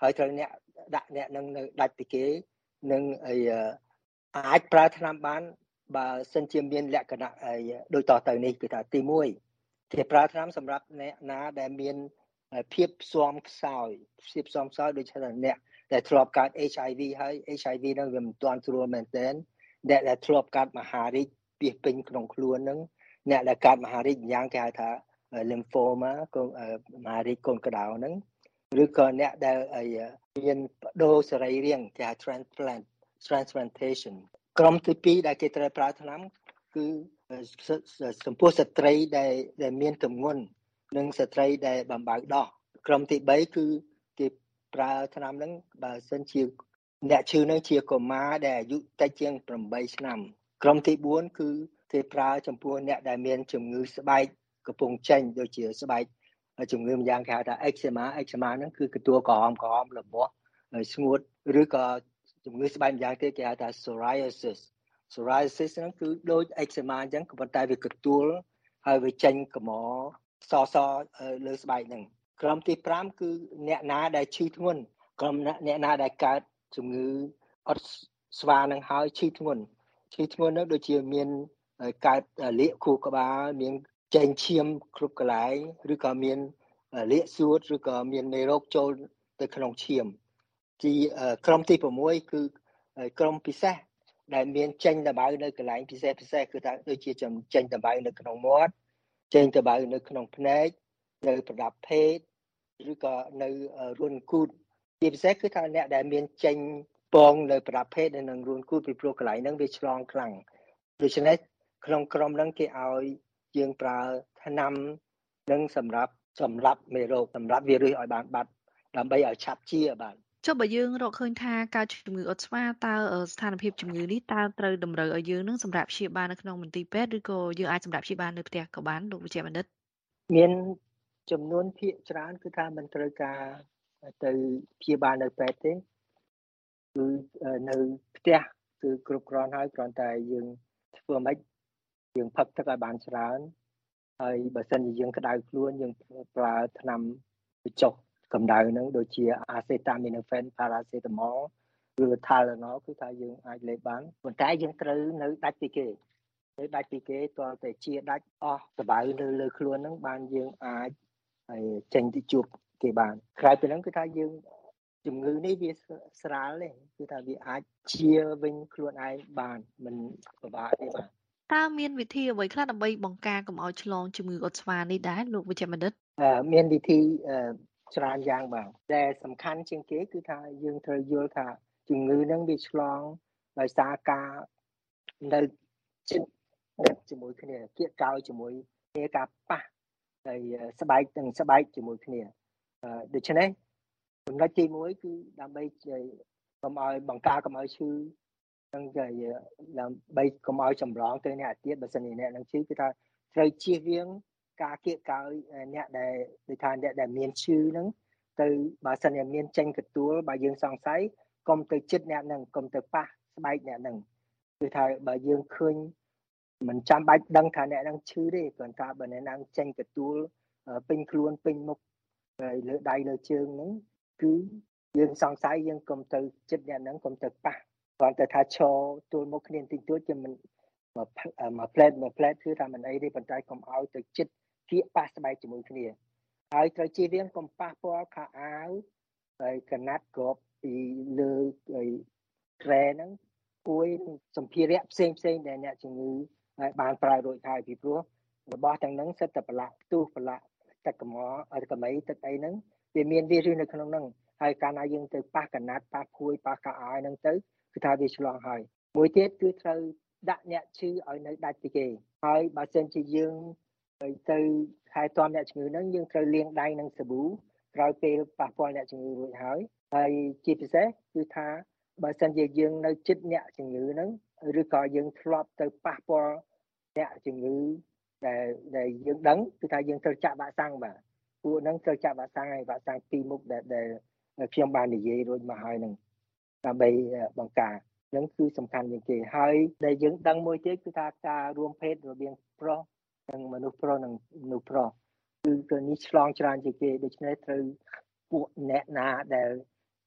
ហើយត្រូវអ្នកដាក់អ្នកនឹងនៅដាច់ពីគេនឹងអីអាចប្រើថ្នាំបានបើសិនជាមានលក្ខណៈដូចតទៅនេះគឺថាទីមួយគេប្រើថ្នាំសម្រាប់អ្នកណាដែលមានភាពស៊ាំខ្សោយភាពស៊ាំខ្សោយដូចជាអ្នកដែលធ្លាប់កើត H I V ហើយ H I V នឹងវាមិនទាន់ស្រួលមែនទែនអ្នកដែលធ្លាប់កើតមហារីកពីពេញក្នុងខ្លួននឹងអ្នកដែលកើតមហារីកម្យ៉ាងគេហៅថា lymphoma កូនមហារីកកូនក្តៅហ្នឹងឬក៏អ្នកដែលមានបដូរសរីរាង្គគេហៅ transplant transplantation ក្រុមទីពីរដែលគេត្រូវប្រើថ្នាំគឺចំពោះស្ត្រីដែលដែលមានទម្ងន់និងស្ត្រីដែលបំបៅដោះក្រុមទីបីគឺគេប្រើថ្នាំហ្នឹងបើសិនជាអ្នកឈឺនឹងជាកុមារដែលអាយុតិចជាងeightឆ្នាំក្រុមទីfourគឺគេប្រើចំពោះអ្នកដែលមានជំងឺស្បែកកំពុងចេញដូចជាស្បែកជំងឺម្យ៉ាងគេហៅថា eczema eczema ហ្នឹងគឺកទួលក្រហមក្រហមរបស់ស្ងួតឬក៏ជំងឺស្បែកម្យ៉ាងទៀតគេហៅថា psoriasis psoriasis ហ្នឹងគឺដូច eczema អញ្ចឹងក៏ប៉ុន្តែវាកទួលហើយវាចេញកម្រសសលើស្បែកហ្នឹងក្រុមទីfiveគឺអ្នកណាដែលឈឺធ្ងន់ក្រុមអ្នកណាដែលកើតជំងឺអត់ស្វានឹងហើយឈឺធ្ងន់ឈឺធ្ងន់នោះដូចជាមានកើតលាកខួរក្បាលមានចេញឈាមគ្រប់កន្លែងឬក៏មានលាកសួតឬក៏មានមេរោគចូលទៅក្នុងឈាមទីក្រុមទីsixគឺក្រុមពិសេសដែលមានចេញដបៅនៅកន្លែងពិសេសពិសេសគឺថាដូចជាចេញដបៅនៅក្នុងមាត់ចេញដបៅនៅក្នុងភ្នែកនៅប្រដាប់ភេទឬក៏នៅរួនគូតជាពិសេសគឺថាអ្នកដែលមានចេញពងនៅប្រដាប់ភេទនិងរួនគូតពីព្រោះកន្លែងហ្នឹងវាឆ្លងខ្លាំងដូច្នេះក្នុងក្រុមហ្នឹងគេឲ្យយើងប្រើថ្នាំនឹងសម្រាប់សម្រាប់មេរោគសម្រាប់វីរុសឲ្យបានបាត់ដើម្បីឲ្យឆាប់ជាបានចុះបើយើងរកឃើញថាការជំងឺអុតស្វាតើស្ថានភាពជំងឺនេះតើត្រូវតម្រូវឲ្យយើងនឹងសម្រាប់ព្យាបាលនៅក្នុងមន្ទីរពេទ្យឬក៏យើងអាចសម្រាប់ព្យាបាលនៅផ្ទះក៏បានលោកវិជ្ជបណ្ឌិតមានចំនួនភាគច្រើនគឺថាមិនត្រូវការទៅព្យាបាលនៅពេទ្យទេគឺនៅផ្ទះគឺគ្រប់គ្រាន់ហើយគ្រាន់តែយើងធ្វើម៉េចយើងផឹកទឹកឲ្យបានច្រើនហើយបើសិនជាយើងក្តៅខ្លួនយើងប្រើថ្នាំបញ្ចុះកម្ដៅហ្នឹងដូចជា acetaminophen paracetamol ឬ Tylenol គឺថាយើងអាចលេបបានប៉ុន្តែយើងត្រូវនៅដាច់ពីគេនៅដាច់ពីគេតើតែជាដាច់អស់ដបៅនៅលើខ្លួនហ្នឹងបានយើងអាចហើយចេញទៅជួបគេបានក្រៅពីហ្នឹងគឺថាយើងជំងឺនេះវាស្រាលទេគឺថាវាអាចជាវិញខ្លួនឯងបានមិនពិបាកទេបាទតើមានវិធីអ្វីខ្លះដើម្បីបង្ការកុំឲ្យឆ្លងជំងឺអុតស្វានេះដែរលោកវិជ្ជបណ្ឌិតមានវិធីច្រើនយ៉ាងបាទតែសំខាន់ជាងគេគឺថាយើងត្រូវយល់ថាជំងឺហ្នឹងវាឆ្លងដោយសារការនៅជិតជាមួយគ្នាគៀកកោជាមួយគ្នាការប៉ះហើយស្បែកទាំងស្បែកជាមួយគ្នាដូច្នេះចំណុចទីមួយគឺដើម្បីកុំឲ្យបង្ការកុំឲ្យឈឺនឹងដើម្បីកុំឲ្យចម្លងទៅអ្នកទៀតបើសិនជាអ្នកនឹងឈឺគឺថាត្រូវជៀសវាងការគៀកកោអ្នកដែលដូចថាអ្នកដែលមានឈឺហ្នឹងទៅបើសិនជាមានចេញកទួលបើយើងសង្ស័យកុំទៅជិតអ្នកហ្នឹងកុំទៅប៉ះស្បែកអ្នកហ្នឹងគឺថាបើយើងឃើញមិនចាំបាច់ដឹងថាអ្នកហ្នឹងឈឺទេគ្រាន់តែបើអ្នកហ្នឹងចេញកទួលពេញខ្លួនពេញមុខហើយលើដៃលើជើងហ្នឹងគឺយើងសង្ស័យយើងកុំទៅជិតអ្នកហ្នឹងកុំទៅប៉ះគ្រាន់តែថាឈរទល់មុខគ្នាតិចតួចជាមិនមួយផ្លែតមួយផ្លែតគឺថាមិនអីទេប៉ុន្តែកុំឲ្យទៅជិតគៀកប៉ះស្បែកជាមួយគ្នាហើយត្រូវជៀសវាងកុំប៉ះពាល់ខោអាវហើយកណាត់គ្របពីលើក្រែហ្នឹងគួយសម្ភារៈផ្សេងផ្សេងដែលអ្នកជំងឺបានប្រើរួចហើយពីព្រោះរបស់ទាំងហ្នឹងសិតតែប្រឡាក់ផ្ទុះប្រឡាក់ទឹកកម៉អឬកមីទឹកអីហ្នឹងវាមានវីរុសនៅក្នុងហ្នឹងហើយកាលណាយើងទៅប៉ះកណាត់ប៉ះភួយប៉ះខោអាវហ្នឹងទៅគឺថាវាឆ្លងហើយមួយទៀតគឺត្រូវដាក់អ្នកឈឺឲ្យនៅដាច់ពីគេហើយបើសិនជាយើងទៅថែទាំអ្នកជំងឺហ្នឹងយើងត្រូវលាងដៃនឹងសាប៊ូក្រោយពេលប៉ះពាល់អ្នកជំងឺរួចហើយហើយជាពិសេសគឺថាបើសិនជាយើងនៅជិតអ្នកជំងឺហ្នឹងឬក៏យើងធ្លាប់ទៅប៉ះពាល់អ្នកជំងឺដែលដែលយើងដឹងគឺថាយើងត្រូវចាក់វ៉ាក់សាំងបាទពួកហ្នឹងត្រូវចាក់វ៉ាក់សាំងហើយវ៉ាក់សាំងពីរមុខដែលដែលខ្ញុំបាននិយាយរួចមកហើយហ្នឹងដើម្បីបង្ការហ្នឹងគឺសំខាន់ជាងគេហើយដែលយើងដឹងមួយទៀតគឺថាការរួមភេទរវាងប្រុសនិងមនុស្សប្រុសនិងមនុស្សប្រុសគឺគឺនេះឆ្លងច្រើនជាងគេដូច្នេះត្រូវពួកអ្នកណាដែល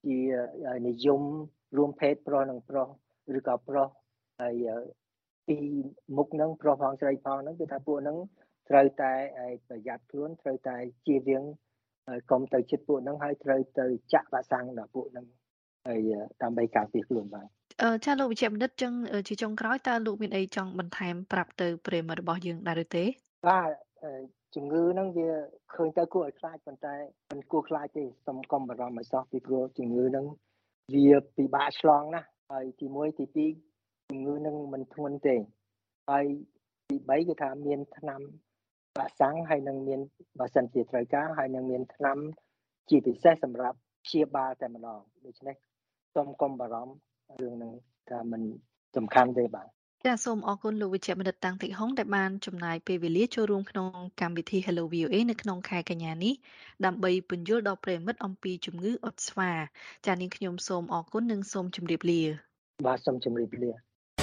ជានិយមរួមភេទប្រុសនិងប្រុសឬក៏ប្រុសហើយពីមុខហ្នឹងប្រុសផងស្រីផងហ្នឹងគឺថាពួកហ្នឹងត្រូវតែប្រយ័ត្នខ្លួនត្រូវតែជៀសវាងកុំទៅជិតពួកហ្នឹងហើយត្រូវទៅចាក់វ៉ាក់សាំងដល់ពួកហ្នឹងហើយដើម្បីការពារខ្លួនបានអឺចាលោកវិជ្ជបណ្ឌិតចឹងជាចុងក្រោយតើលោកមានអីចង់បន្ថែមប្រាប់ទៅប្រិយមិត្តរបស់យើងដែរឬទេបាទជំងឺហ្នឹងវាឃើញទៅគួរឲ្យខ្លាចប៉ុន្តែមិនគួរខ្លាចទេសូមកុំបារម្ភឲ្យសោះពីព្រោះជំងឺហ្នឹងវាពិបាកឆ្លងណាស់ហើយទីមួយទីពីរជំងឺហ្នឹងមិនធ្ងន់ទេហើយទីបីគឺថាមានថ្នាំវ៉ាក់សាំងហើយនឹងមានបើសិនជាត្រូវការហើយនឹងមានថ្នាំជាពិសេសសម្រាប់ព្យាបាលតែម្ដងដូច្នេះសូមកុំបារម្ភរឿងហ្នឹងថាมันសំខាន់ទេបាទចាសសូមអរគុណលោកវិជ្ជបណ្ឌិតតាំងទីហុងដែលបានចំណាយពេលវេលាចូលរួមក្នុងកម្មវិធី Hello វី អូ អេ នៅក្នុងខែកញ្ញានេះដើម្បីពន្យល់ដល់ប្រិយមិត្តអំពីជំងឺអុតស្វាចាសនាងខ្ញុំសូមអរគុណនិងសូមជម្រាបលាបាទសូមជម្រាបលា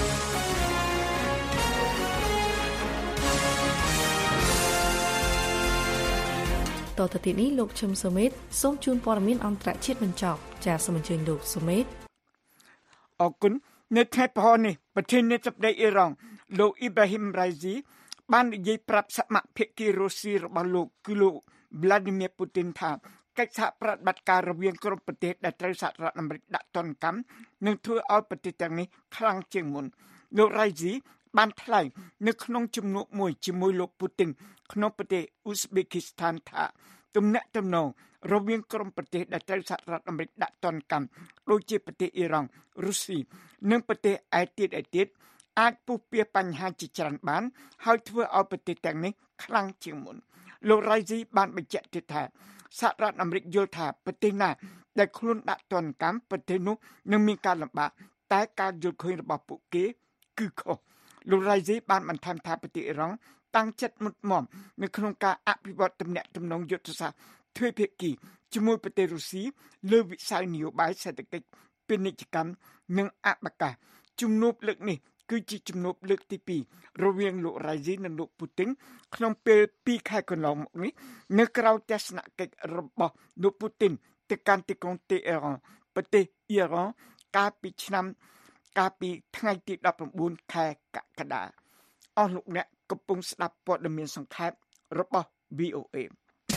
តទៅទីនេះលោកឈឹមសូមេតសូមជូនព័ត៌មានអន្តរជាតិបញ្ចប់ចាសសូមអញ្ជើញលោកសូមេតអរគុណនៅខែប្រហោនេះប្រធានាធិបតីអ៊ីរ៉ង់លោកអ៊ីប្រាហ៊ីមរ៉ៃស៊ីបាននិយាយប្រាប់សមាភិកីរុស្ស៊ីរបស់លោកគឺលោក Vladimir Putin ថាកិច្ចសហប្រតិបត្តិការរវាងក្រុមប្រទេសដែលត្រូវសហរដ្ឋអាមេរិកដាក់ទណ្ឌកម្មនឹងធ្វើឲ្យប្រទេសទាំងនេះខ្លាំងជាងមុនលោករ៉ៃស៊ីបានថ្លែងនៅក្នុងជំនួបមួយជាមួយលោក Putin ក្នុងប្រទេសអ៊ូស្បេគីស្ថានថាទំនាក់ទំនងរវាងក្រុមប្រទេសដែលត្រូវសហរដ្ឋអាមេរិកដាក់ទណ្ឌកម្មដូចជាប្រទេសអ៊ីរ៉ង់រុស្ស៊ីនិងប្រទេសឯទៀតឯទៀតអាចពុះពៀបញ្ហាជាច្រើនបានហើយធ្វើឲ្យប្រទេសទាំងនេះខ្លាំងជាងមុនលោករ៉ៃស៊ីបានបញ្ជាក់ទៀតថាសហរដ្ឋអាមេរិកយល់ថាប្រទេសណាដែលខ្លួនដាក់ទណ្ឌកម្មប្រទេសនោះនឹងមានការលំបាកតែការយល់ឃើញរបស់ពួកគេគឺខុសលោករ៉ៃស៊ីបានបន្ថែមថាប្រទេសអ៊ីរ៉ង់តាំងចិត្តមុតមមនៅក្នុងការអភិវឌ្ឍទំនាក់ទំនងយុទ្ធសាស្ត្រទ្វេភាគីជាមួយប្រទេសរុស្ស៊ីលើវិស័យនយោបាយសេដ្ឋកិច្ចពាណិជ្ជកម្មនិងអបកាសជំនួបលើកនេះគឺជាជំនួបលើកទីពីររវាងលោករ៉ៃស៊ីនិងលោកពូទីនក្នុងពេលពីរខែកន្លងមកនេះនៅក្រៅទស្សនកិច្ចរបស់លោកពូទីនទៅកាន់ទីក្រុងតេហេរ៉ានប្រទេសអ៊ីរ៉ង់កាលពីឆ្នាំកាលពីថ្ងៃទីដប់ប្រាំបួនខែកក្កដាអស់លោកអ្នកកំពុងស្ដាប់ព័ត៌មានសង្ខេបរបស់ វី អូ អេ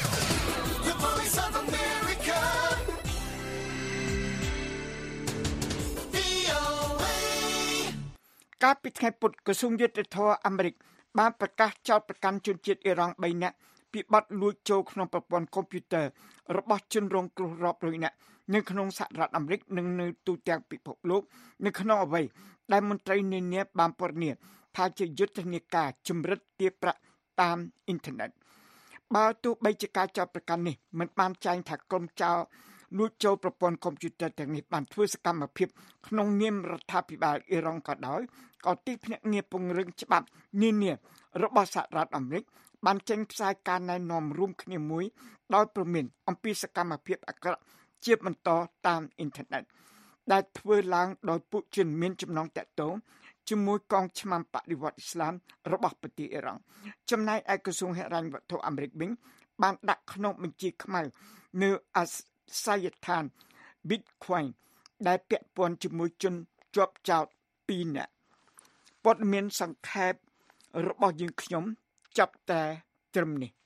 កាលពីថ្ងៃពុធក្រសួងយុទ្ធភ័ពអាមេរិកបានប្រកាសចោទប្រកាន់ជនជាតិអ៊ីរ៉ង់បីនាក់ពីបទលួចចូលក្នុងប្រព័ន្ធកុំព្យូទ័ររបស់ជនរងគ្រោះរាប់រយនាក់នៅក្នុងសហរដ្ឋអាមេរិកនិងនៅទូទាំងពិភពលោកនៅក្នុងអ្វីដែលមន្ត្រីនានាបានពណ៌នាថាជាយុទ្ធនាការជំរិតទារប្រាក់តាមអ៊ីនធឺណិតបើទោះបីជាការចោទប្រកាន់នេះមិនបានចែងថាក្រុមចោរលួចចូលប្រព័ន្ធកុំព្យូទ័រទាំងនេះបានធ្វើសកម្មភាពក្នុងនាមរដ្ឋាភិបាលអ៊ីរ៉ង់ក៏ដោយក៏ទីភ្នាក់ងារពង្រឹងច្បាប់នានារបស់សហរដ្ឋអាមេរិកបានចេញផ្សាយការណែនាំរួមគ្នាមួយដោយព្រមានអំពីសកម្មភាពអាក្រក់ជាបន្តតាមអ៊ីនធឺណិតដែលធ្វើឡើងដោយពួកជនមានចំណងតាក់ទងជាមួយកងឆ្មាំបដិវត្តន៍អ៊ីស្លាមរបស់ប្រទេសអ៊ីរ៉ង់ចំណែកឯក្រសួងហិរញ្ញវត្ថុអាមេរិកវិញបានដាក់ក្នុងបញ្ជីខ្មៅនៅអាសយដ្ឋាន Bitcoin ដែលពាក់ព័ន្ធជាមួយជនជាប់ចោទពីរនាក់ព័ត៌មានសង្ខេបរបស់យើងខ្ញុំចាប់តែត្រឹមនេះ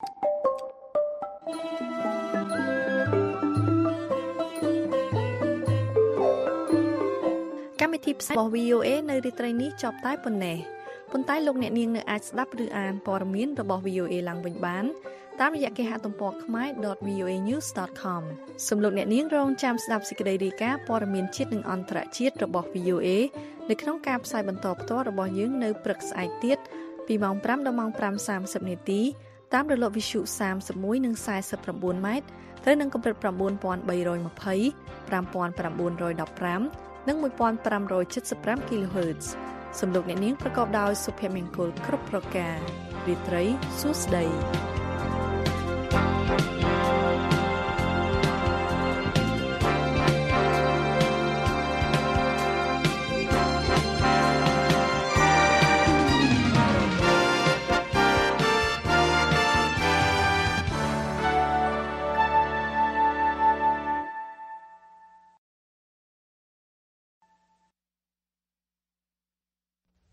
កម្មវិធីផ្សាយរបស់ វី អូ អេ នៅរាត្រីនេះចប់តែប៉ុណ្ណេះប៉ុន្តែលោកអ្នកនាងនៅអាចស្ដាប់ឬអានព័ត៌មានរបស់ វី អូ អេ ឡើងវិញបានតាមរយៈគេហទំព័រ ខ្មែរ ដត វី អូ អេ news ដត com សូមលោកអ្នកនាងរងចាំស្ដាប់សេចក្តីរាយការណ៍ព័ត៌មានជាតិនិងអន្តរជាតិរបស់ វី អូ អេ នៅក្នុងការផ្សាយបន្តផ្ទាល់របស់យើងនៅព្រឹកស្អែកទៀតពីម៉ោងប្រាំដល់ម៉ោងប្រាំសាមសិបនាទីតាមរលកវិទ្យុសាមសិបមួយនិងសាយសិបប្រាំបួនម៉ែត្រត្រូវនឹងកម្រិត៩,៣២០ ៥,៩១៥ និងmột nghìn năm trăm bảy mươi lăm គីឡូហឺតซ์ សំលោកអ្នកនាងប្រកបដោយសុភមង្គលគ្រប់ប្រការរាត្រីសួស្តី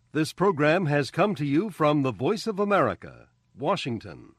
This program has come to you from the Voice of America, Washington.